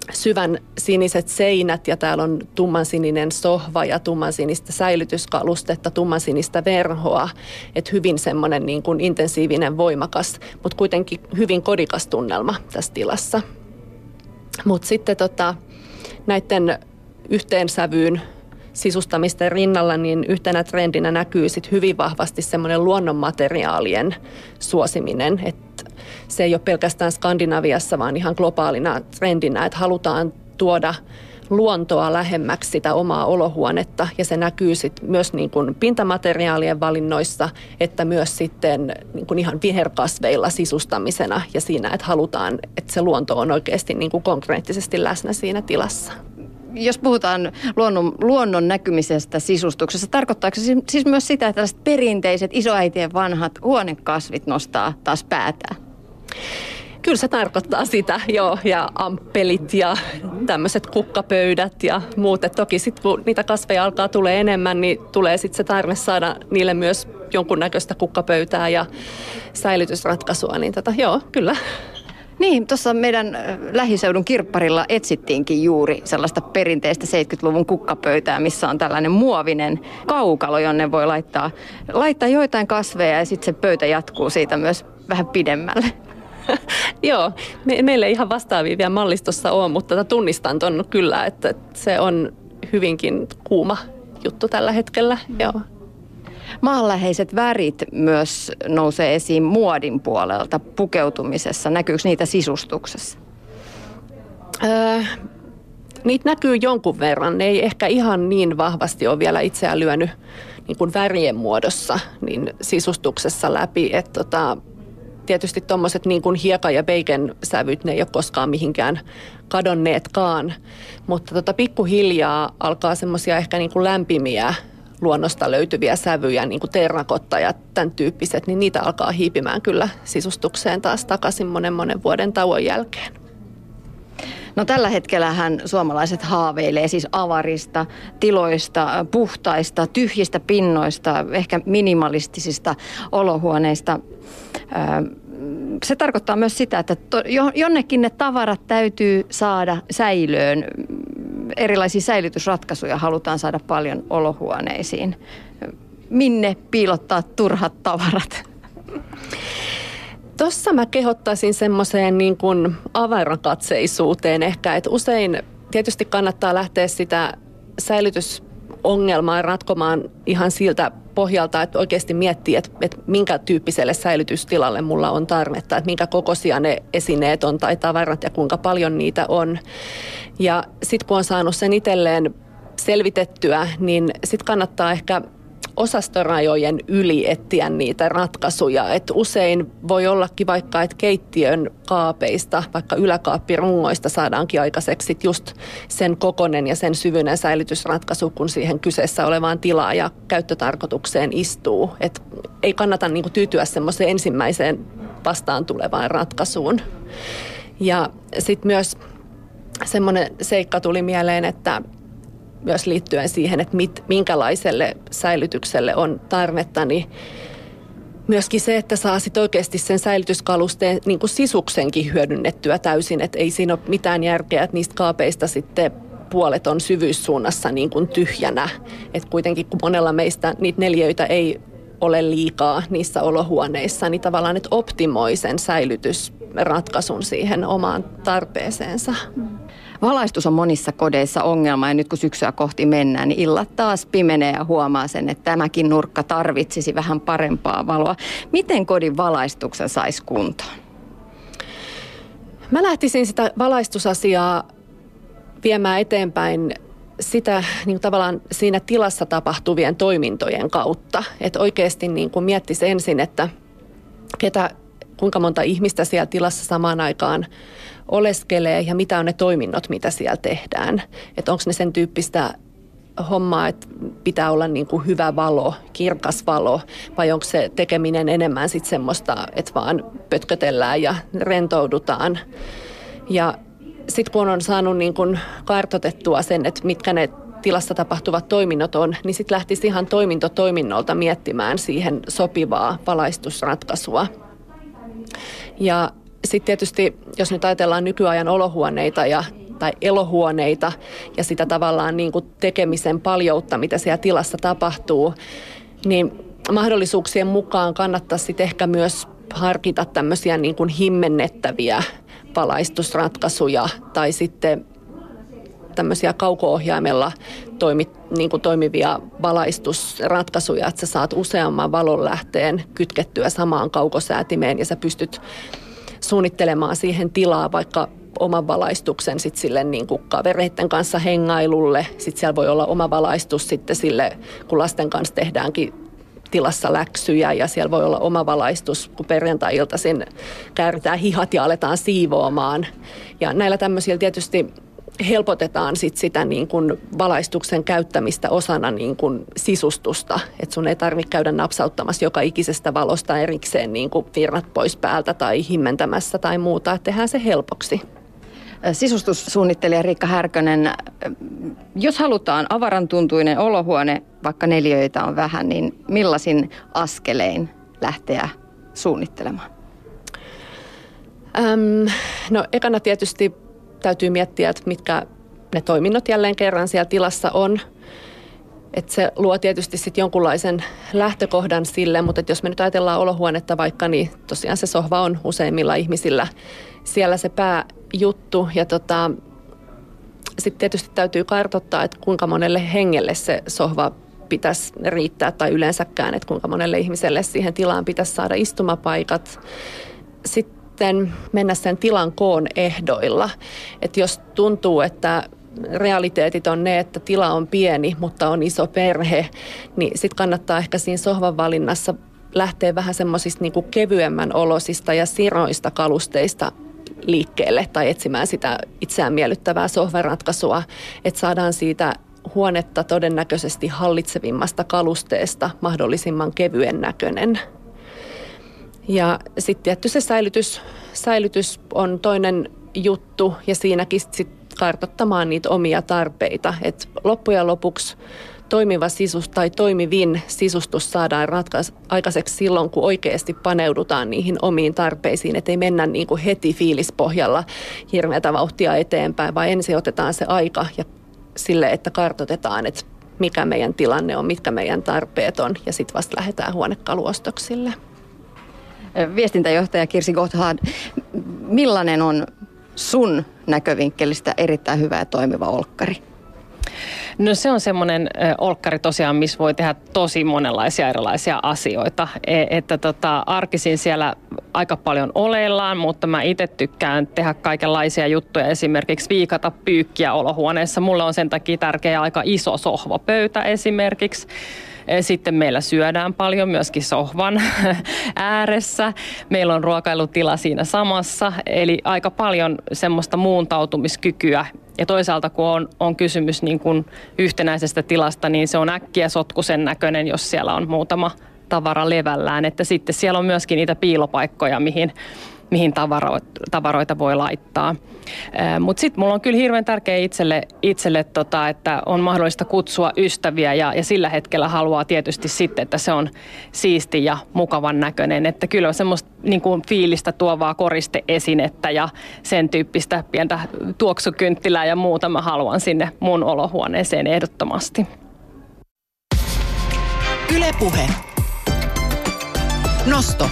syvän siniset seinät ja täällä on tummansininen sohva ja tummansinistä säilytyskalustetta, tummansinistä verhoa. Että hyvin semmoinen niin kuin intensiivinen, voimakas, mutta kuitenkin hyvin kodikas tunnelma tässä tilassa. Mutta sitten näiden yhteensävyyn sisustamisten rinnalla niin yhtenä trendinä näkyy sit hyvin vahvasti semmoinen luonnonmateriaalien suosiminen, että se ei ole pelkästään Skandinaviassa, vaan ihan globaalina trendinä, että halutaan tuoda luontoa lähemmäksi sitä omaa olohuonetta ja se näkyy sitten myös niin kuin pintamateriaalien valinnoissa, että myös sitten niin kuin ihan viherkasveilla sisustamisena ja siinä, että halutaan, että se luonto on oikeasti niin kuin konkreettisesti läsnä siinä tilassa. Jos puhutaan luonnon näkymisestä sisustuksessa, tarkoittaako se siis myös sitä, että tällaiset perinteiset isoäitien vanhat huonekasvit nostaa taas päätään? Kyllä se tarkoittaa sitä, joo, ja amppelit ja tämmöiset kukkapöydät ja muut. Et toki sitten kun niitä kasveja alkaa tulee enemmän, niin tulee sitten se tarve saada niille myös jonkunnäköistä kukkapöytää ja säilytysratkaisua. Niin joo, kyllä. Niin, tuossa meidän lähiseudun kirpparilla etsittiinkin juuri sellaista perinteistä 70-luvun kukkapöytää, missä on tällainen muovinen kaukalo, jonne voi laittaa joitain kasveja ja sitten se pöytä jatkuu siitä myös vähän pidemmälle. Joo, meillä ei ihan vastaavia vielä mallistossa ole, mutta tunnistan ton kyllä, että se on hyvinkin kuuma juttu tällä hetkellä. Joo. Maanläheiset värit myös nousee esiin muodin puolelta pukeutumisessa. Näkyykö niitä sisustuksessa? Niitä näkyy jonkun verran. Ne ei ehkä ihan niin vahvasti ole vielä itseään lyönyt niin kuin värien muodossa niin sisustuksessa läpi. Tietysti tuommoiset niin kuin hieka- ja bacon sävyt, ne ei ole koskaan mihinkään kadonneetkaan. Mutta pikkuhiljaa alkaa semmoisia ehkä niin kuin lämpimiä luonnosta löytyviä sävyjä, niin kuin terrakotta ja tämän tyyppiset, niin niitä alkaa hiipimään kyllä sisustukseen taas takaisin monen vuoden tauon jälkeen. No tällä hetkellähän suomalaiset haaveilee siis avarista, tiloista, puhtaista, tyhjistä pinnoista, ehkä minimalistisista olohuoneista. Se tarkoittaa myös sitä, että jonnekin ne tavarat täytyy saada säilöön. Erilaisia säilytysratkaisuja halutaan saada paljon olohuoneisiin. Minne piilottaa turhat tavarat? Tuossa mä kehottaisin semmoiseen niin kuin avarakatseisuuteen ehkä, että usein tietysti kannattaa lähteä sitä säilytysongelmaa ratkomaan ihan siltä pohjalta, että oikeasti miettii, että minkä tyyppiselle säilytystilalle mulla on tarvetta, että minkä kokoisia ne esineet on tai tavarat ja kuinka paljon niitä on. Ja sitten kun on saanut sen itselleen selvitettyä, niin sitten kannattaa ehkä osastorajojen yli etsiä niitä ratkaisuja. Et usein voi ollakin vaikka, että keittiön kaapeista, vaikka yläkaappirungoista saadaankin aikaiseksi just sen kokonen ja sen syvyinen säilytysratkaisu, kun siihen kyseessä olevaan tilaa ja käyttötarkoitukseen istuu. Et ei kannata niinku tyytyä semmoiseen ensimmäiseen vastaan tulevaan ratkaisuun. Ja sitten myös semmoinen seikka tuli mieleen, että myös liittyen siihen, että minkälaiselle säilytykselle on tarvetta, niin myöskin se, että saa sit oikeasti sen säilytyskalusteen niin kuin sisuksenkin hyödynnettyä täysin, että ei siinä ole mitään järkeä, että niistä kaapeista sitten puolet on syvyyssuunnassa niin kuin tyhjänä, että kuitenkin kun monella meistä niitä neliöitä ei ole liikaa niissä olohuoneissa, niin tavallaan että optimoi sen säilytysratkaisun siihen omaan tarpeeseensa. Valaistus on monissa kodeissa ongelma ja nyt kun syksyä kohti mennään, niin illat taas pimenee ja huomaa sen, että tämäkin nurkka tarvitsisi vähän parempaa valoa. Miten kodin valaistuksen saisi kuntoon? Mä lähtisin sitä valaistusasiaa viemään eteenpäin sitä niin tavallaan siinä tilassa tapahtuvien toimintojen kautta. Että oikeasti niin kuin miettisi ensin, että kuinka monta ihmistä siellä tilassa samaan aikaan oleskelee ja mitä on ne toiminnot, mitä siellä tehdään. Että onko ne sen tyyppistä hommaa, että pitää olla niin kuin hyvä valo, kirkas valo, vai onko se tekeminen enemmän sitten semmoista, että vaan pötkötellään ja rentoudutaan. Ja sitten kun on saanut niin kuin kartoitettua sen, että mitkä ne tilassa tapahtuvat toiminnot on, niin sitten lähtisi ihan toiminnolta miettimään siihen sopivaa valaistusratkaisua. Ja sitten tietysti, jos nyt ajatellaan nykyajan olohuoneita ja tai elohuoneita ja sitä tavallaan niin kuin tekemisen paljoutta, mitä siellä tilassa tapahtuu, niin mahdollisuuksien mukaan kannattaisi sitten ehkä myös harkita tämmöisiä niin kuin himmennettäviä valaistusratkaisuja tai sitten tämmöisiä kauko-ohjaimella niin kuin toimivia valaistusratkaisuja, että sä saat useamman valonlähteen kytkettyä samaan kaukosäätimeen ja sä pystyt suunnittelemaan siihen tilaa vaikka oman valaistuksen sitten sille niin kuin kavereiden kanssa hengailulle. Sitten siellä voi olla oma valaistus sitten sille, kun lasten kanssa tehdäänkin tilassa läksyjä ja siellä voi olla oma valaistus, kun perjantai-iltaisin kääritään hihat ja aletaan siivoamaan. Ja näillä tämmöisillä tietysti helpotetaan sitä niin kuin valaistuksen käyttämistä osana niin kuin sisustusta. Että sun ei tarvitse käydä napsauttamassa joka ikisestä valosta erikseen niin kuin virrat pois päältä tai himmentämässä tai muuta. Että tehdään se helpoksi. Sisustussuunnittelija Riikka Härkönen, jos halutaan avarantuntuinen olohuone, vaikka neliöitä on vähän, niin millaisin askelein lähteä suunnittelemaan? No ekana tietysti täytyy miettiä, että mitkä ne toiminnot jälleen kerran siellä tilassa on. Että se luo tietysti sitten jonkunlaisen lähtökohdan sille, mutta että jos me nyt ajatellaan olohuonetta vaikka, niin tosiaan se sohva on useimmilla ihmisillä siellä se pääjuttu. Ja sitten tietysti täytyy kartoittaa, että kuinka monelle hengelle se sohva pitäisi riittää tai yleensäkään, että kuinka monelle ihmiselle siihen tilaan pitäisi saada istumapaikat. Sitten mennä sen tilan koon ehdoilla. Että jos tuntuu, että realiteetit on ne, että tila on pieni, mutta on iso perhe, niin sitten kannattaa ehkä siinä sohvan valinnassa lähteä vähän semmoisista niinku kevyemmän olosista ja siroista kalusteista liikkeelle tai etsimään sitä itseään miellyttävää sohvaratkaisua, että saadaan siitä huonetta todennäköisesti hallitsevimmasta kalusteesta mahdollisimman kevyen näköinen. Ja sitten tietty se säilytys on toinen juttu ja siinäkin sitten kartoittamaan niitä omia tarpeita. Et loppujen lopuksi toimiva sisustus tai toimivin sisustus saadaan aikaiseksi silloin, kun oikeasti paneudutaan niihin omiin tarpeisiin. Että ei mennä niin kuin heti fiilispohjalla hirveätä vauhtia eteenpäin, vaan ensin otetaan se aika ja sille, että kartoitetaan, että mikä meidän tilanne on, mitkä meidän tarpeet on ja sitten vasta lähdetään huonekaluostoksille. Viestintäjohtaja Kirsi Gotthard, millainen on sun näkövinkkelistä erittäin hyvä ja toimiva olkkari? No se on semmoinen olkkari tosiaan, missä voi tehdä tosi monenlaisia erilaisia asioita. Että arkisin siellä aika paljon oleillaan, mutta mä itse tykkään tehdä kaikenlaisia juttuja. Esimerkiksi viikata pyykkiä olohuoneessa. Mulle on sen takia tärkeä aika iso sohvapöytä esimerkiksi. Sitten meillä syödään paljon myöskin sohvan ääressä. Meillä on ruokailutila siinä samassa, eli aika paljon semmoista muuntautumiskykyä. Ja toisaalta kun on kysymys niin kuin yhtenäisestä tilasta, niin se on äkkiä sotkusen näköinen, jos siellä on muutama tavara levällään. Että sitten siellä on myöskin niitä piilopaikkoja, mihin tavaroita voi laittaa. Mutta sitten mulla on kyllä hirveän tärkeä itselle että on mahdollista kutsua ystäviä ja sillä hetkellä haluaa tietysti sitten, että se on siisti ja mukavan näköinen. Että kyllä semmoista niin kuin fiilistä tuovaa koristeesinettä ja sen tyyppistä pientä tuoksukynttilää ja muuta mä haluan sinne mun olohuoneeseen ehdottomasti. Yle Puhe. Nosto.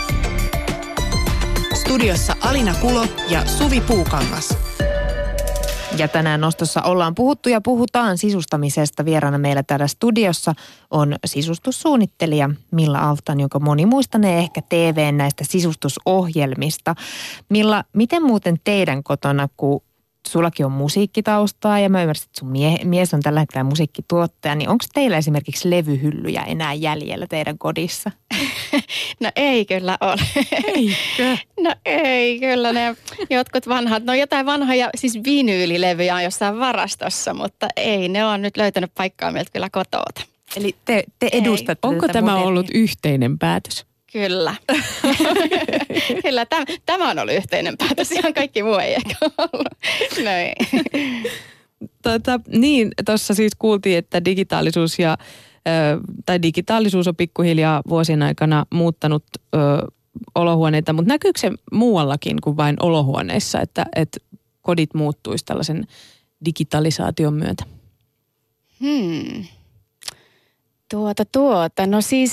Studiossa Alina Kulo ja Suvi Puukangas. Ja tänään Nostossa ollaan puhuttu ja puhutaan sisustamisesta. Vieraana meillä täällä studiossa on sisustussuunnittelija Milla Alftan, jonka moni muistanee ehkä TV:n näistä sisustusohjelmista. Milla, miten muuten teidän kotona, kun sullakin on musiikkitaustaa ja mä ymmärsin, että sun mies on tällä hetkellä musiikkituottaja, niin onko teillä esimerkiksi levyhyllyjä enää jäljellä teidän kodissa? No ei kyllä ole. Eikö? No ei kyllä, ne jotkut vanhat, no jotain vanhoja siis vinyylilevyjä on jossain varastossa, mutta ei, ne on nyt löytänyt paikkaa meiltä kyllä kotoota. Eli te edustatte Onko tätä tämä modernia? ollut yhteinen päätös? Kyllä. Kyllä, tämä on ollut yhteinen päätös, ihan kaikki muu ei ehkä ollut. No ei. Niin, tuossa siis kuultiin, että digitaalisuus on pikkuhiljaa vuosien aikana muuttanut olohuoneita, mutta näkyykö se muuallakin kuin vain olohuoneissa, että kodit muuttuisi tällaisen digitalisaation myötä? No siis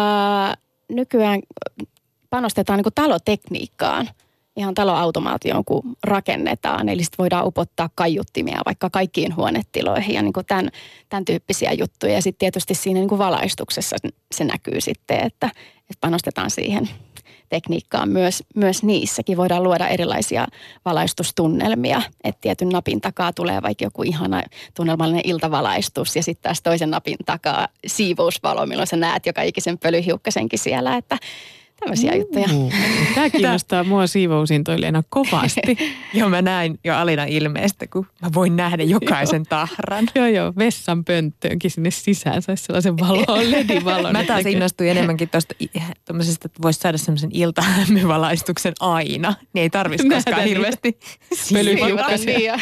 nykyään panostetaan niin kuin talotekniikkaan, ihan taloautomaatioon kun rakennetaan. Eli sitten voidaan upottaa kaiuttimia vaikka kaikkiin huonetiloihin ja niin kuin tämän tyyppisiä juttuja. Ja sitten tietysti siinä niin kuin valaistuksessa se näkyy sitten, että panostetaan siihen tekniikkaan myös niissäkin. Voidaan luoda erilaisia valaistustunnelmia, että tietyn napin takaa tulee vaikka joku ihana tunnelmallinen iltavalaistus ja sitten taas toisen napin takaa siivousvalo, milloin sä näet joka ikisen pölyhiukkasenkin siellä, että tämmöisiä juttuja. Tämä kiinnostaa mua siivousintoilijana kovasti. Joo, mä näin jo Alinan ilmeestä, kun mä voin nähdä jokaisen tahran. Joo, vessan pönttöönkin sinne sisään saisi sellaisen LED-valon. Mä taas innostuin enemmänkin tuommoisesta, että voisi saada semmoisen iltalämmönvalaistuksen aina. Niin ei tarvitsisi koskaan hirveästi pölyhiukkasia.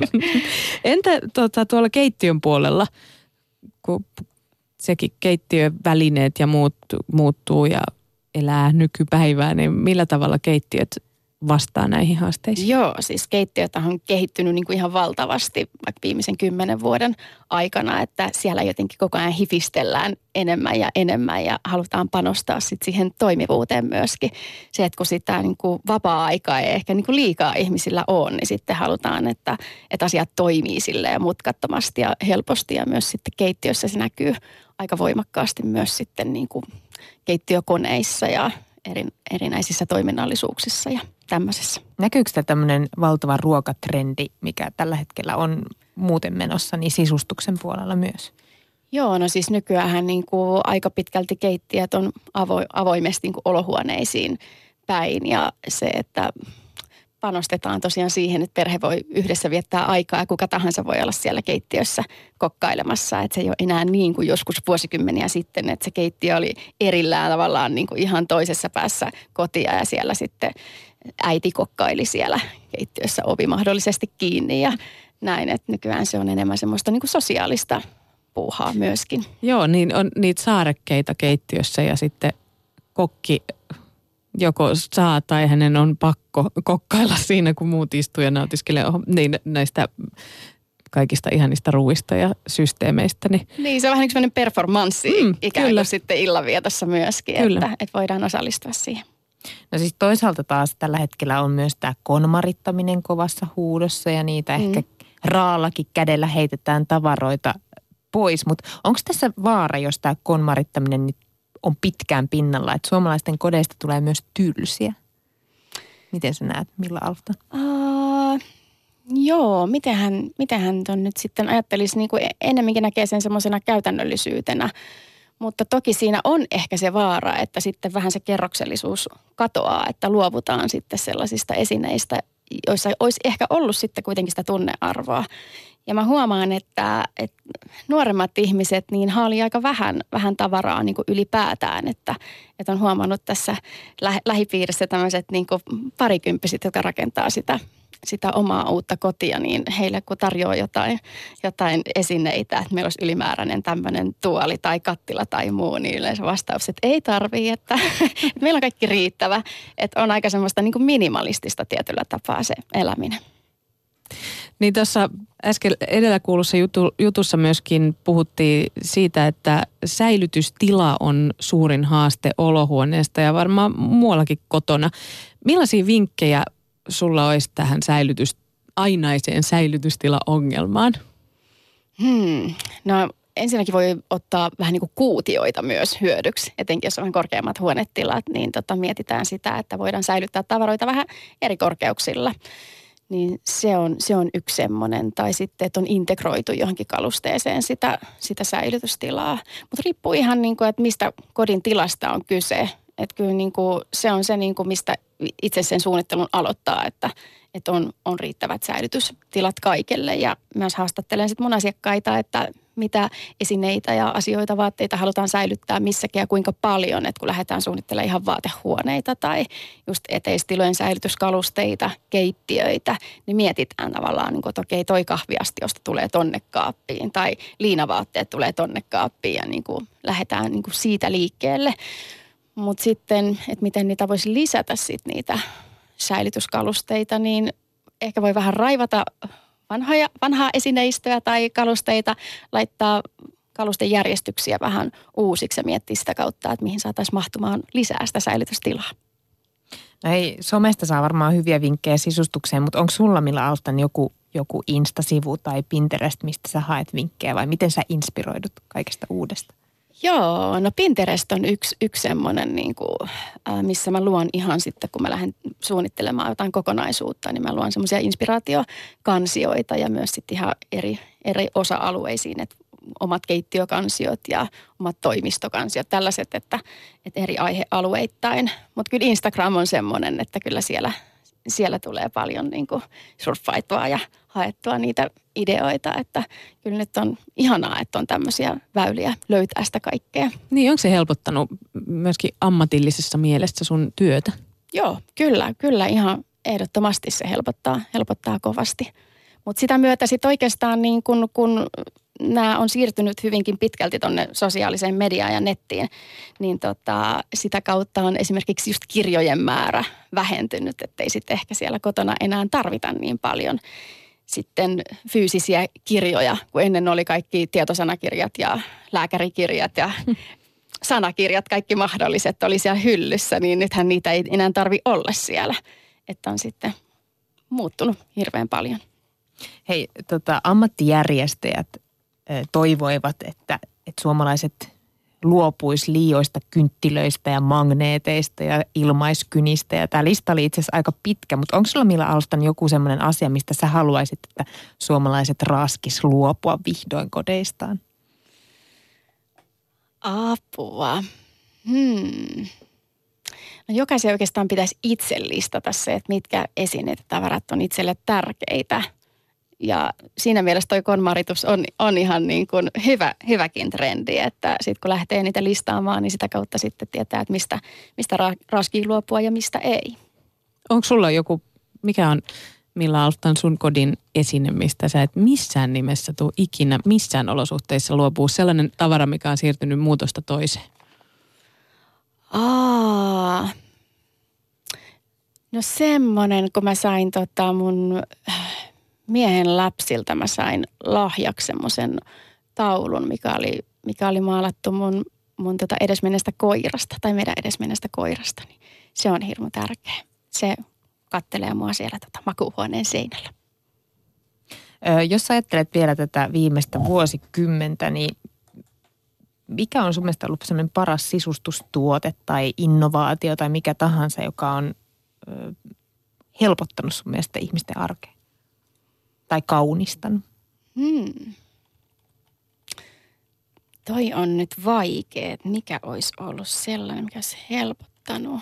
Entä tuolla keittiön puolella, kun sekin keittiövälineet ja muut muuttuu ja elää nykypäivää, niin millä tavalla keittiöt vastaa näihin haasteisiin? Joo, siis keittiöt on kehittynyt niin kuin ihan valtavasti vaikka viimeisen 10 vuoden aikana, että siellä jotenkin koko ajan hifistellään enemmän ja halutaan panostaa sit siihen toimivuuteen myöskin. Se, että kun sitä niin kuin vapaa-aikaa ei ehkä niin kuin liikaa ihmisillä on, niin sitten halutaan, että asiat toimii silleen mutkattomasti ja helposti ja myös sitten keittiössä se näkyy aika voimakkaasti myös sitten niin kuin keittiökoneissa ja erinäisissä toiminnallisuuksissa ja tämmöisessä. Näkyykö tämä tämmöinen valtava ruokatrendi, mikä tällä hetkellä on muuten menossa, niin sisustuksen puolella myös? Joo, no siis nykyäänhän niin kuin aika pitkälti keittiöt on avoimesti niin kuin olohuoneisiin päin ja se, että panostetaan tosiaan siihen, että perhe voi yhdessä viettää aikaa ja kuka tahansa voi olla siellä keittiössä kokkailemassa. Että se ei ole enää niin kuin joskus vuosikymmeniä sitten, että se keittiö oli erillään tavallaan niin kuin ihan toisessa päässä kotia ja siellä sitten äiti kokkaili siellä keittiössä ovi mahdollisesti kiinni ja näin. Että nykyään se on enemmän semmoista niin kuin sosiaalista puuhaa myöskin. Joo, niin on niitä saarekkeita keittiössä ja sitten kokki joko saa tai hänen on pakko kokkailla siinä, kun muut istuu ja nautiskelee niin näistä kaikista ihanista ruuista ja systeemeistä. Niin, se on vähän sellainen performanssi ikään kuin sitten illanvietossa myöskin, että voidaan osallistua siihen. No siis toisaalta taas tällä hetkellä on myös tämä konmarittaminen kovassa huudossa ja niitä ehkä raallakin kädellä heitetään tavaroita pois. Mutta onko tässä vaara, jos tämä konmarittaminen nyt on pitkään pinnalla, että suomalaisten kodeista tulee myös tylsiä? Miten sä näet, Milla Alfta? Joo, mitenhän ton nyt sitten ajattelisi, niin kuin ennemminkin näkee sen semmoisena käytännöllisyytenä. Mutta toki siinä on ehkä se vaara, että sitten vähän se kerroksellisuus katoaa, että luovutaan sitten sellaisista esineistä, joissa olisi ehkä ollut sitten kuitenkin sitä tunnearvoa. Ja mä huomaan, että nuoremmat ihmiset niin haalii aika vähän tavaraa niin kuin ylipäätään, että on huomannut tässä lähipiirissä tämmöiset niin kuin parikymppiset, jotka rakentaa sitä omaa uutta kotia, niin heille kun tarjoaa jotain esineitä, että meillä olisi ylimääräinen tämmöinen tuoli tai kattila tai muu, niin yleensä vastaus, että ei tarvii, että meillä on kaikki riittävä. Että on aika semmoista niin kuin minimalistista tietyllä tapaa se eläminen. Niin tuossa äsken edellä kuulussa jutussa myöskin puhuttiin siitä, että säilytystila on suurin haaste olohuoneesta ja varmaan muuallakin kotona. Millaisia vinkkejä sulla olisi tähän ainaiseen säilytystila-ongelmaan? No ensinnäkin voi ottaa vähän niin kuin kuutioita myös hyödyksi, etenkin jos on korkeammat huonetilat, niin mietitään sitä, että voidaan säilyttää tavaroita vähän eri korkeuksilla. Niin se on yksi semmoinen. Tai sitten, että on integroitu johonkin kalusteeseen sitä säilytystilaa. Mutta riippuu ihan niin kuin, että mistä kodin tilasta on kyse. Että kyllä niin kuin, se on se, niin kuin, mistä itse sen suunnittelun aloittaa, että on riittävät säilytystilat kaikille. Ja myös haastattelen sitten mun asiakkaita, että mitä esineitä ja asioita, vaatteita halutaan säilyttää missäkin ja kuinka paljon. Että kun lähdetään suunnittelemaan ihan vaatehuoneita tai just eteistilojen säilytyskalusteita, keittiöitä, niin mietitään tavallaan, että okei, toi kahviastiosta tulee tonne kaappiin tai liinavaatteet tulee tonne kaappiin ja niin kuin lähdetään niin kuin siitä liikkeelle. Mutta sitten, että miten niitä voisi lisätä sitten niitä säilytyskalusteita, niin ehkä voi vähän raivata vanhaa esineistöä tai kalusteita, laittaa kalusten järjestyksiä vähän uusiksi ja miettiä sitä kautta, että mihin saataisiin mahtumaan lisää sitä säilytystilaa. No hei, somesta saa varmaan hyviä vinkkejä sisustukseen, mutta onko sulla Milla Alston joku Insta-sivu tai Pinterest, mistä sä haet vinkkejä vai miten sä inspiroidut kaikesta uudesta? Joo, no Pinterest on yksi semmoinen, niin kuin, missä mä luon ihan sitten, kun mä lähden suunnittelemaan jotain kokonaisuutta, niin mä luon semmoisia inspiraatiokansioita ja myös sitten ihan eri osa-alueisiin, että omat keittiökansiot ja omat toimistokansiot, tällaiset, että eri aihealueittain. Mutta kyllä Instagram on semmoinen, että kyllä siellä tulee paljon niin kuin surffaittua ja haettua niitä ideoita, että kyllä nyt on ihanaa, että on tämmöisiä väyliä löytää sitä kaikkea. Niin, onko se helpottanut myöskin ammatillisessa mielessä sun työtä? Joo, kyllä ihan ehdottomasti se helpottaa kovasti. Mutta sitä myötä sitten oikeastaan niin kun nämä on siirtynyt hyvinkin pitkälti tuonne sosiaaliseen mediaan ja nettiin, niin sitä kautta on esimerkiksi just kirjojen määrä vähentynyt, ettei sitten ehkä siellä kotona enää tarvita niin paljon sitten fyysisiä kirjoja, kun ennen oli kaikki tietosanakirjat ja lääkärikirjat ja sanakirjat, kaikki mahdolliset oli siellä hyllyssä, niin nythän niitä ei enää tarvi olla siellä, että on sitten muuttunut hirveän paljon. Hei, ammattijärjestäjät toivoivat, että suomalaiset luopuisi liioista kynttilöistä ja magneeteista ja ilmaiskynistä. Ja tämä lista oli itse asiassa aika pitkä, mutta onko sulla Milla Alston joku semmoinen asia, mistä sä haluaisit, että suomalaiset raskis luopua vihdoin kodeistaan? Apua. No jokaisen oikeastaan pitäisi itse listata se, että mitkä esineet ja tavarat on itselle tärkeitä. Ja siinä mielessä toi konmaritus on ihan niin kuin hyväkin trendi, että sitten kun lähtee niitä listaamaan, niin sitä kautta sitten tietää, että mistä raskii luopua ja mistä ei. Onko sulla joku, mikä on Milla Alston sun kodin esine, mistä sä et missään nimessä tule ikinä missään olosuhteissa luopua, sellainen tavara, mikä on siirtynyt muutosta toiseen? No semmoinen, kun mä sain mun miehen lapsilta, mä sain lahjaksi semmoisen taulun, mikä oli maalattu mun edesmenneestä koirasta tai meidän edesmenneestä koirasta. Niin se on hirmu tärkeä. Se kattelee mua siellä makuuhuoneen seinällä. Jos ajattelet vielä tätä viimeistä vuosikymmentä, niin mikä on sun mielestä ollut sellainen paras sisustustuote tai innovaatio tai mikä tahansa, joka on helpottanut sun mielestä ihmisten arkea? Tai kaunistanut? Toi on nyt vaikea, että mikä olisi ollut sellainen, mikä olisi helpottanut.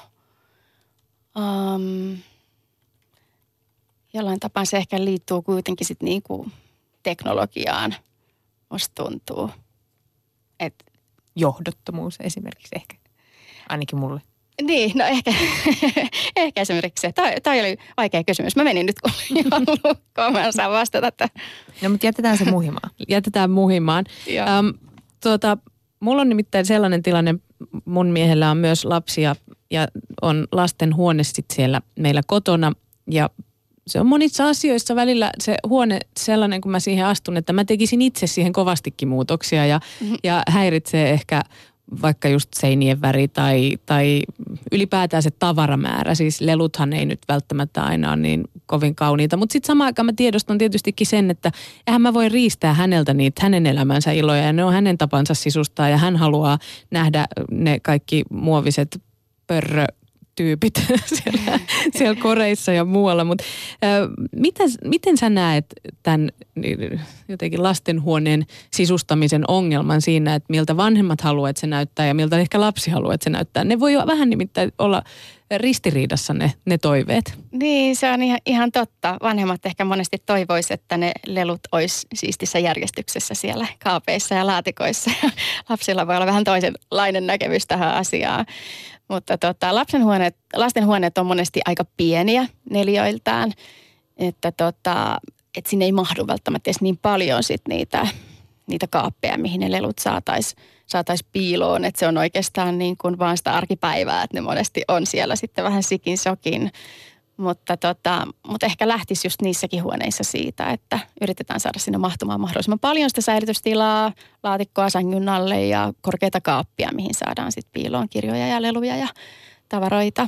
Jollain tapaa se ehkä liittyy kuitenkin sitten niinku teknologiaan, musta tuntuu. Johdottomuus esimerkiksi ehkä, ainakin mulle. Niin, no ehkä esimerkiksi se. Toi oli vaikea kysymys. Mä menin nyt ihan lukkoon, mä en saa vastata. No, mutta jätetään se muhimaan. Jätetään muhimaan. Mulla on nimittäin sellainen tilanne, mun miehellä on myös lapsia ja on lastenhuone sitten siellä meillä kotona. Ja se on monissa asioissa välillä se huone sellainen, kun mä siihen astun, että mä tekisin itse siihen kovastikin muutoksia ja häiritsee ehkä vaikka just seinien väri tai ylipäätään se tavaramäärä. Siis leluthan ei nyt välttämättä aina ole niin kovin kauniita. Mutta sitten samaan aikaan mä tiedostan tietystikin sen, että eihän mä voi riistää häneltä niitä hänen elämänsä iloja. Ja ne on hänen tapansa sisustaa ja hän haluaa nähdä ne kaikki muoviset pörrötyypit siellä koreissa ja muualla. Mutta miten sä näet tämän jotenkin lastenhuoneen sisustamisen ongelman siinä, että miltä vanhemmat haluaa, että se näyttää ja miltä ehkä lapsi haluaa, että se näyttää? Ne voi vähän nimittäin olla ristiriidassa ne toiveet. Niin, se on ihan totta. Vanhemmat ehkä monesti toivois, että ne lelut olisi siistissä järjestyksessä siellä kaapeissa ja laatikoissa. Lapsilla voi olla vähän toisenlainen näkemys tähän asiaan. Mutta lastenhuoneet on monesti aika pieniä neliöiltään, että sinne ei mahdu välttämättä edes niin paljon sit niitä kaappeja, mihin ne lelut saatais piiloon. Että se on oikeastaan niin kuin vaan sitä arkipäivää, että ne monesti on siellä sitten vähän sikin sokin. Mutta ehkä lähtisi just niissäkin huoneissa siitä, että yritetään saada sinne mahtumaan mahdollisimman paljon sitä säilytystilaa, laatikkoa sängyn alle ja korkeita kaappia, mihin saadaan sitten piiloon kirjoja ja leluja ja tavaroita.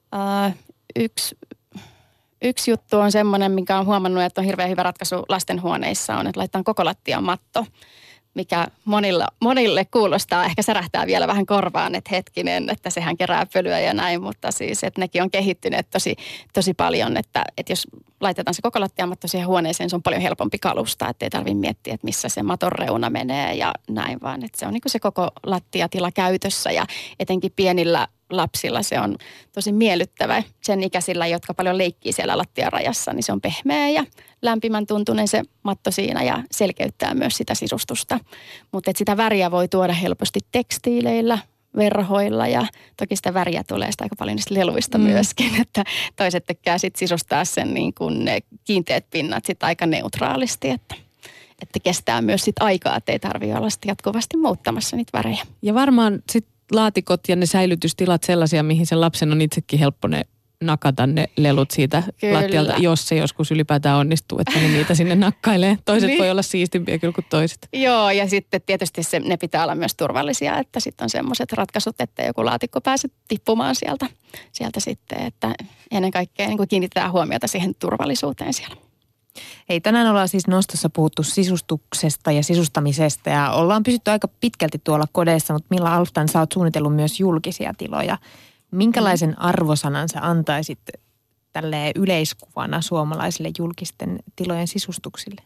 Yksi juttu on semmoinen, minkä on huomannut, että on hirveän hyvä ratkaisu lastenhuoneissa on, että laitetaan koko lattian matto, mikä monille kuulostaa, ehkä särähtää vielä vähän korvaan, että hetkinen, että sehän kerää pölyä ja näin, mutta siis, että nekin on kehittyneet tosi paljon, että jos laitetaan se koko lattiamatto siihen huoneeseen, se on paljon helpompi kalusta, että ei tarvitse miettiä, että missä se maton reuna menee ja näin, vaan että se on niin kuin se koko lattiatila käytössä ja etenkin pienillä lapsilla se on tosi miellyttävä. Sen ikäisillä, jotka paljon leikkii siellä lattiarajassa, niin se on pehmeä ja lämpimän tuntunen se matto siinä ja selkeyttää myös sitä sisustusta. Mutta sitä väriä voi tuoda helposti tekstiileillä, verhoilla ja toki sitä väriä tulee sitä aika paljon niistä leluista myöskin, että toiset tykkää sitten sisustaa sen niin kuin ne kiinteät pinnat sitten aika neutraalisti, että kestää myös sit aikaa, että ei tarvitse olla sit jatkuvasti muuttamassa niitä värejä. Ja varmaan sitten laatikot ja ne säilytystilat sellaisia, mihin sen lapsen on itsekin helppo ne nakata ne lelut siitä lattialta, jos se joskus ylipäätään onnistuu, että ne niitä sinne nakkailee. Toiset niin. Voi olla siistimpiä kyllä kuin toiset. Joo, ja sitten tietysti ne pitää olla myös turvallisia, että sitten on semmoiset ratkaisut, että joku laatikko pääsee tippumaan sieltä sitten, että ennen kaikkea niin kuin kiinnitetään huomiota siihen turvallisuuteen siellä. Hei, tänään ollaan siis Nostossa puhuttu sisustuksesta ja sisustamisesta ja ollaan pysytty aika pitkälti tuolla kodeissa, mutta Milla Alftan, sä oot suunnitellut myös julkisia tiloja. Minkälaisen arvosanan sä antaisit tälleen yleiskuvana suomalaisille julkisten tilojen sisustuksille?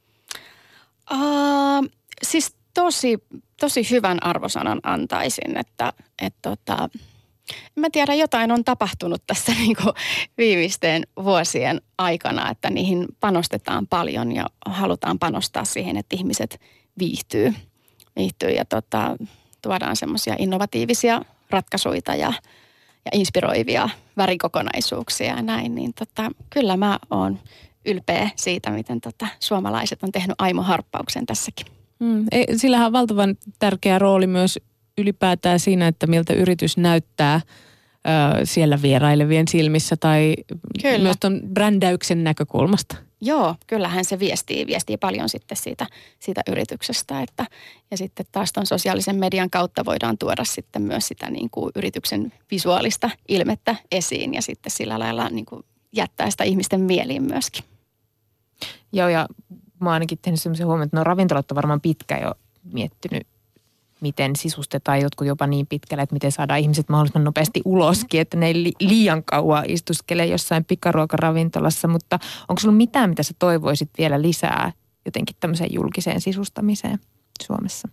Siis tosi hyvän arvosanan antaisin, että mä tiedän, jotain on tapahtunut tässä niin kuin viimeisten vuosien aikana, että niihin panostetaan paljon ja halutaan panostaa siihen, että ihmiset viihtyy ja tuodaan semmoisia innovatiivisia ratkaisuja ja inspiroivia värikokonaisuuksia ja näin, niin kyllä mä oon ylpeä siitä, miten suomalaiset on tehnyt aimoharppauksen tässäkin. Sillähän on valtavan tärkeä rooli myös ylipäätään siinä, että miltä yritys näyttää siellä vierailevien silmissä tai kyllä. Myös tuon brändäyksen näkökulmasta. Joo, kyllähän se viestii paljon sitten siitä yrityksestä, ja sitten taas tuon sosiaalisen median kautta voidaan tuoda sitten myös sitä niin kuin yrityksen visuaalista ilmettä esiin ja sitten sillä lailla niin kuin jättää sitä ihmisten mieliin myöskin. Joo, ja mä oon ainakin tehnyt sellaisen huomioon, että ravintolat on varmaan pitkä jo miettinyt, miten sisustetaan jotkut jopa niin pitkälle, että miten saadaan ihmiset mahdollisimman nopeasti uloskin, että ne ei liian kauan istuskele jossain pikaruokaravintolassa, mutta onko sulla mitään, mitä sä toivoisit vielä lisää jotenkin tämmöiseen julkiseen sisustamiseen Suomessa?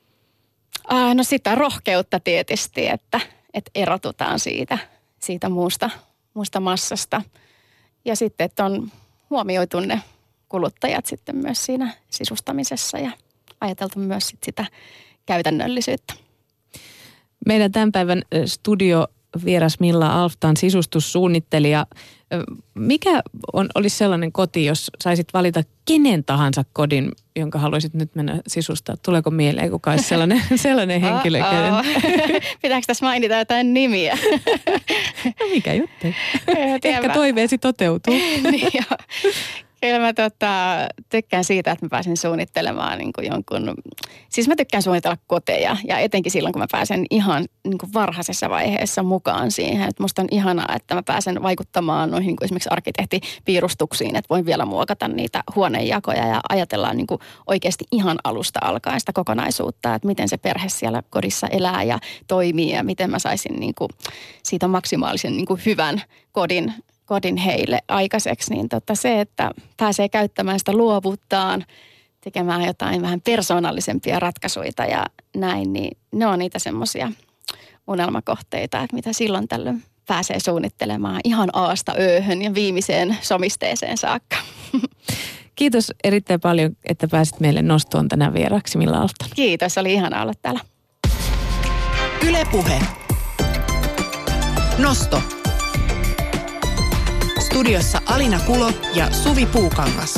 No sitä rohkeutta tietysti, että erotutaan siitä muusta massasta ja sitten, että on huomioitu ne kuluttajat sitten myös siinä sisustamisessa ja ajateltu myös sitä käytännöllisyyttä. Meidän tämän päivän studiovieras Milla Alftan, sisustussuunnittelija. Mikä olisi sellainen koti, jos saisit valita kenen tahansa kodin, jonka haluaisit nyt mennä sisustaa? Tuleeko mieleen kuka olisi sellainen henkilö? Pitääkö tässä mainita jotain nimiä? No mikä juttu? Ehkä toiveesi toteutuu. Niin joo. Kyllä mä tykkään siitä, että mä pääsen suunnittelemaan niin kuin jonkun, siis mä tykkään suunnitella koteja ja etenkin silloin, kun mä pääsen ihan niin kuin varhaisessa vaiheessa mukaan siihen. Että musta on ihanaa, että mä pääsen vaikuttamaan noihin niin kuin esimerkiksi arkkitehtipiirustuksiin, että voin vielä muokata niitä huoneenjakoja ja ajatellaan niin kuin oikeasti ihan alusta alkaen sitä kokonaisuutta, että miten se perhe siellä kodissa elää ja toimii ja miten mä saisin niin kuin siitä maksimaalisen niin kuin hyvän kodin heille aikaiseksi, niin se, että pääsee käyttämään sitä luovuuttaan, tekemään jotain vähän persoonallisempia ratkaisuja ja näin, niin ne on niitä semmoisia unelmakohteita, että mitä silloin tällöin pääsee suunnittelemaan ihan A:sta Ö:hön ja viimeiseen somisteeseen saakka. Kiitos erittäin paljon, että pääsit meille nostoon tänään vieraksi, Milla Alftan. Kiitos, oli ihanaa olla täällä. Yle Puhe. Nosto. Studiossa Alina Kulo ja Suvi Puukangas.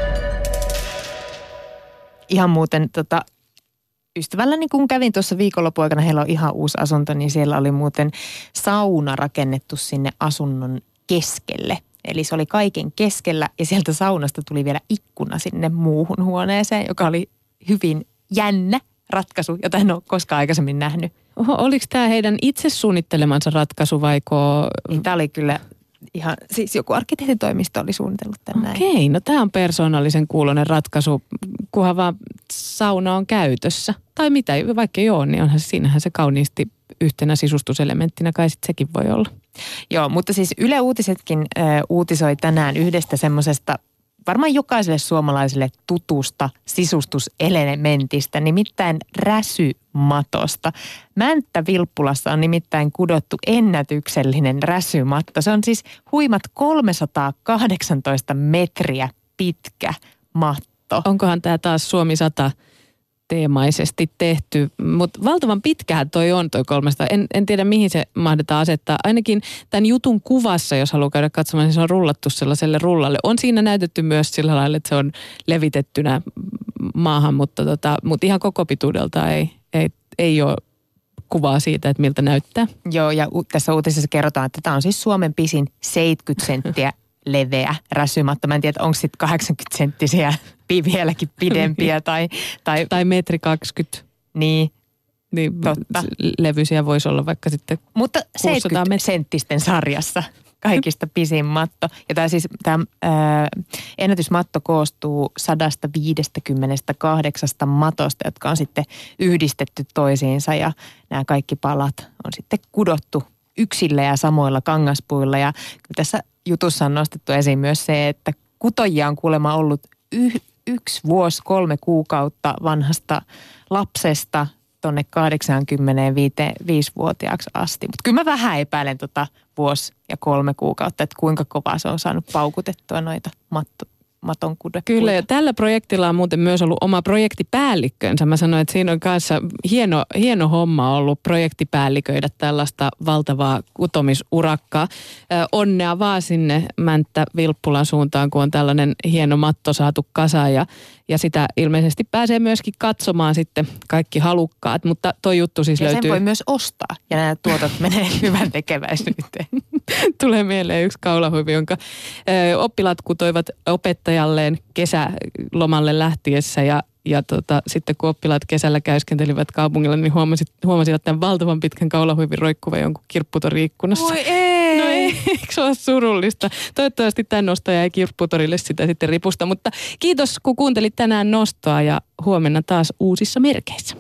Ihan muuten ystävälläni kun kävin tuossa viikonloppuaikana, heillä on ihan uusi asunto, niin siellä oli muuten sauna rakennettu sinne asunnon keskelle. Eli se oli kaiken keskellä ja sieltä saunasta tuli vielä ikkuna sinne muuhun huoneeseen, joka oli hyvin jännä ratkaisu, jota en ole koskaan aikaisemmin nähnyt. Oho, oliko tämä heidän itse suunnittelemansa ratkaisu vaiko? Niin, tämä oli kyllä ihan, siis joku arkkitehtitoimisto oli suunnitellut tämän näin. Okei, no tämä on persoonallisen kuuloinen ratkaisu, kunhan vaan sauna on käytössä. Tai mitä, vaikka joo, niin onhan siinähän se kauniisti yhtenä sisustuselementtinä, kai sitten sekin voi olla. Joo, mutta siis Yle Uutisetkin uutisoi tänään yhdestä semmoisesta varmaan jokaiselle suomalaiselle tutusta sisustuselementistä, nimittäin räsymatosta. Mänttä-Vilppulassa on nimittäin kudottu ennätyksellinen räsymatto. Se on siis huimat 318 metriä pitkä matto. Onkohan tämä taas Suomi 100 teemaisesti tehty, mutta valtavan pitkähän toi on toi 300. En tiedä mihin se mahdetaan asettaa. Ainakin tämän jutun kuvassa, jos haluaa käydä katsomaan, niin se on rullattu sellaiselle rullalle. On siinä näytetty myös sillä lailla, että se on levitettynä maahan, mutta ihan koko pituudelta ei ole kuvaa siitä, että miltä näyttää. Joo, ja tässä uutisessa kerrotaan, että tämä on siis Suomen pisin 70 senttiä leveä räsymatto. Mä en tiedä, onko sitten 80 senttisiä vieläkin pidempiä tai metri 20. Niin totta. Levyisiä voisi olla vaikka sitten mutta 70 senttisten sarjassa kaikista pisin matto. Ja tämä ennätysmatto koostuu 158 matosta, jotka on sitten yhdistetty toisiinsa ja nämä kaikki palat on sitten kudottu yksillä ja samoilla kangaspuilla. Ja tässä jutussa on nostettu esiin myös se, että kutojia on kuulemma ollut 1 vuosi 3 kuukautta vanhasta lapsesta tuonne 85-vuotiaaksi asti. Mutta kyllä mä vähän epäilen vuosi ja 3 kuukautta, että kuinka kovaa se on saanut paukutettua noita maton kudekuita. Kyllä, ja tällä projektilla on muuten myös ollut oma projektipäällikkönsä. Mä sanoin, että siinä on kanssa hieno homma ollut projektipäälliköidä tällaista valtavaa kutomisurakkaa. Onnea vaan sinne Mänttä-Vilppulan suuntaan, kun on tällainen hieno matto saatu kasaan ja sitä ilmeisesti pääsee myöskin katsomaan sitten kaikki halukkaat, mutta toi juttu siis ja löytyy. Sen voi myös ostaa ja nämä tuotot menee hyvän tekeväisyyteen. Tulee mieleen yksi kaulahuivi, jonka oppilaat kutoivat opettajalleen kesälomalle lähtiessä ja sitten kun oppilaat kesällä käyskentelivät kaupungilla, niin huomasivat tämän valtavan pitkän kaulahuivin roikkuvan jonkun kirpputori-ikkunassa. Voi ei! No ei, eikö se ole surullista? Toivottavasti tämän nostaja ei kirpputorille sitä sitten ripusta, mutta kiitos kun kuuntelit tänään Nostoa ja huomenna taas uusissa merkeissä.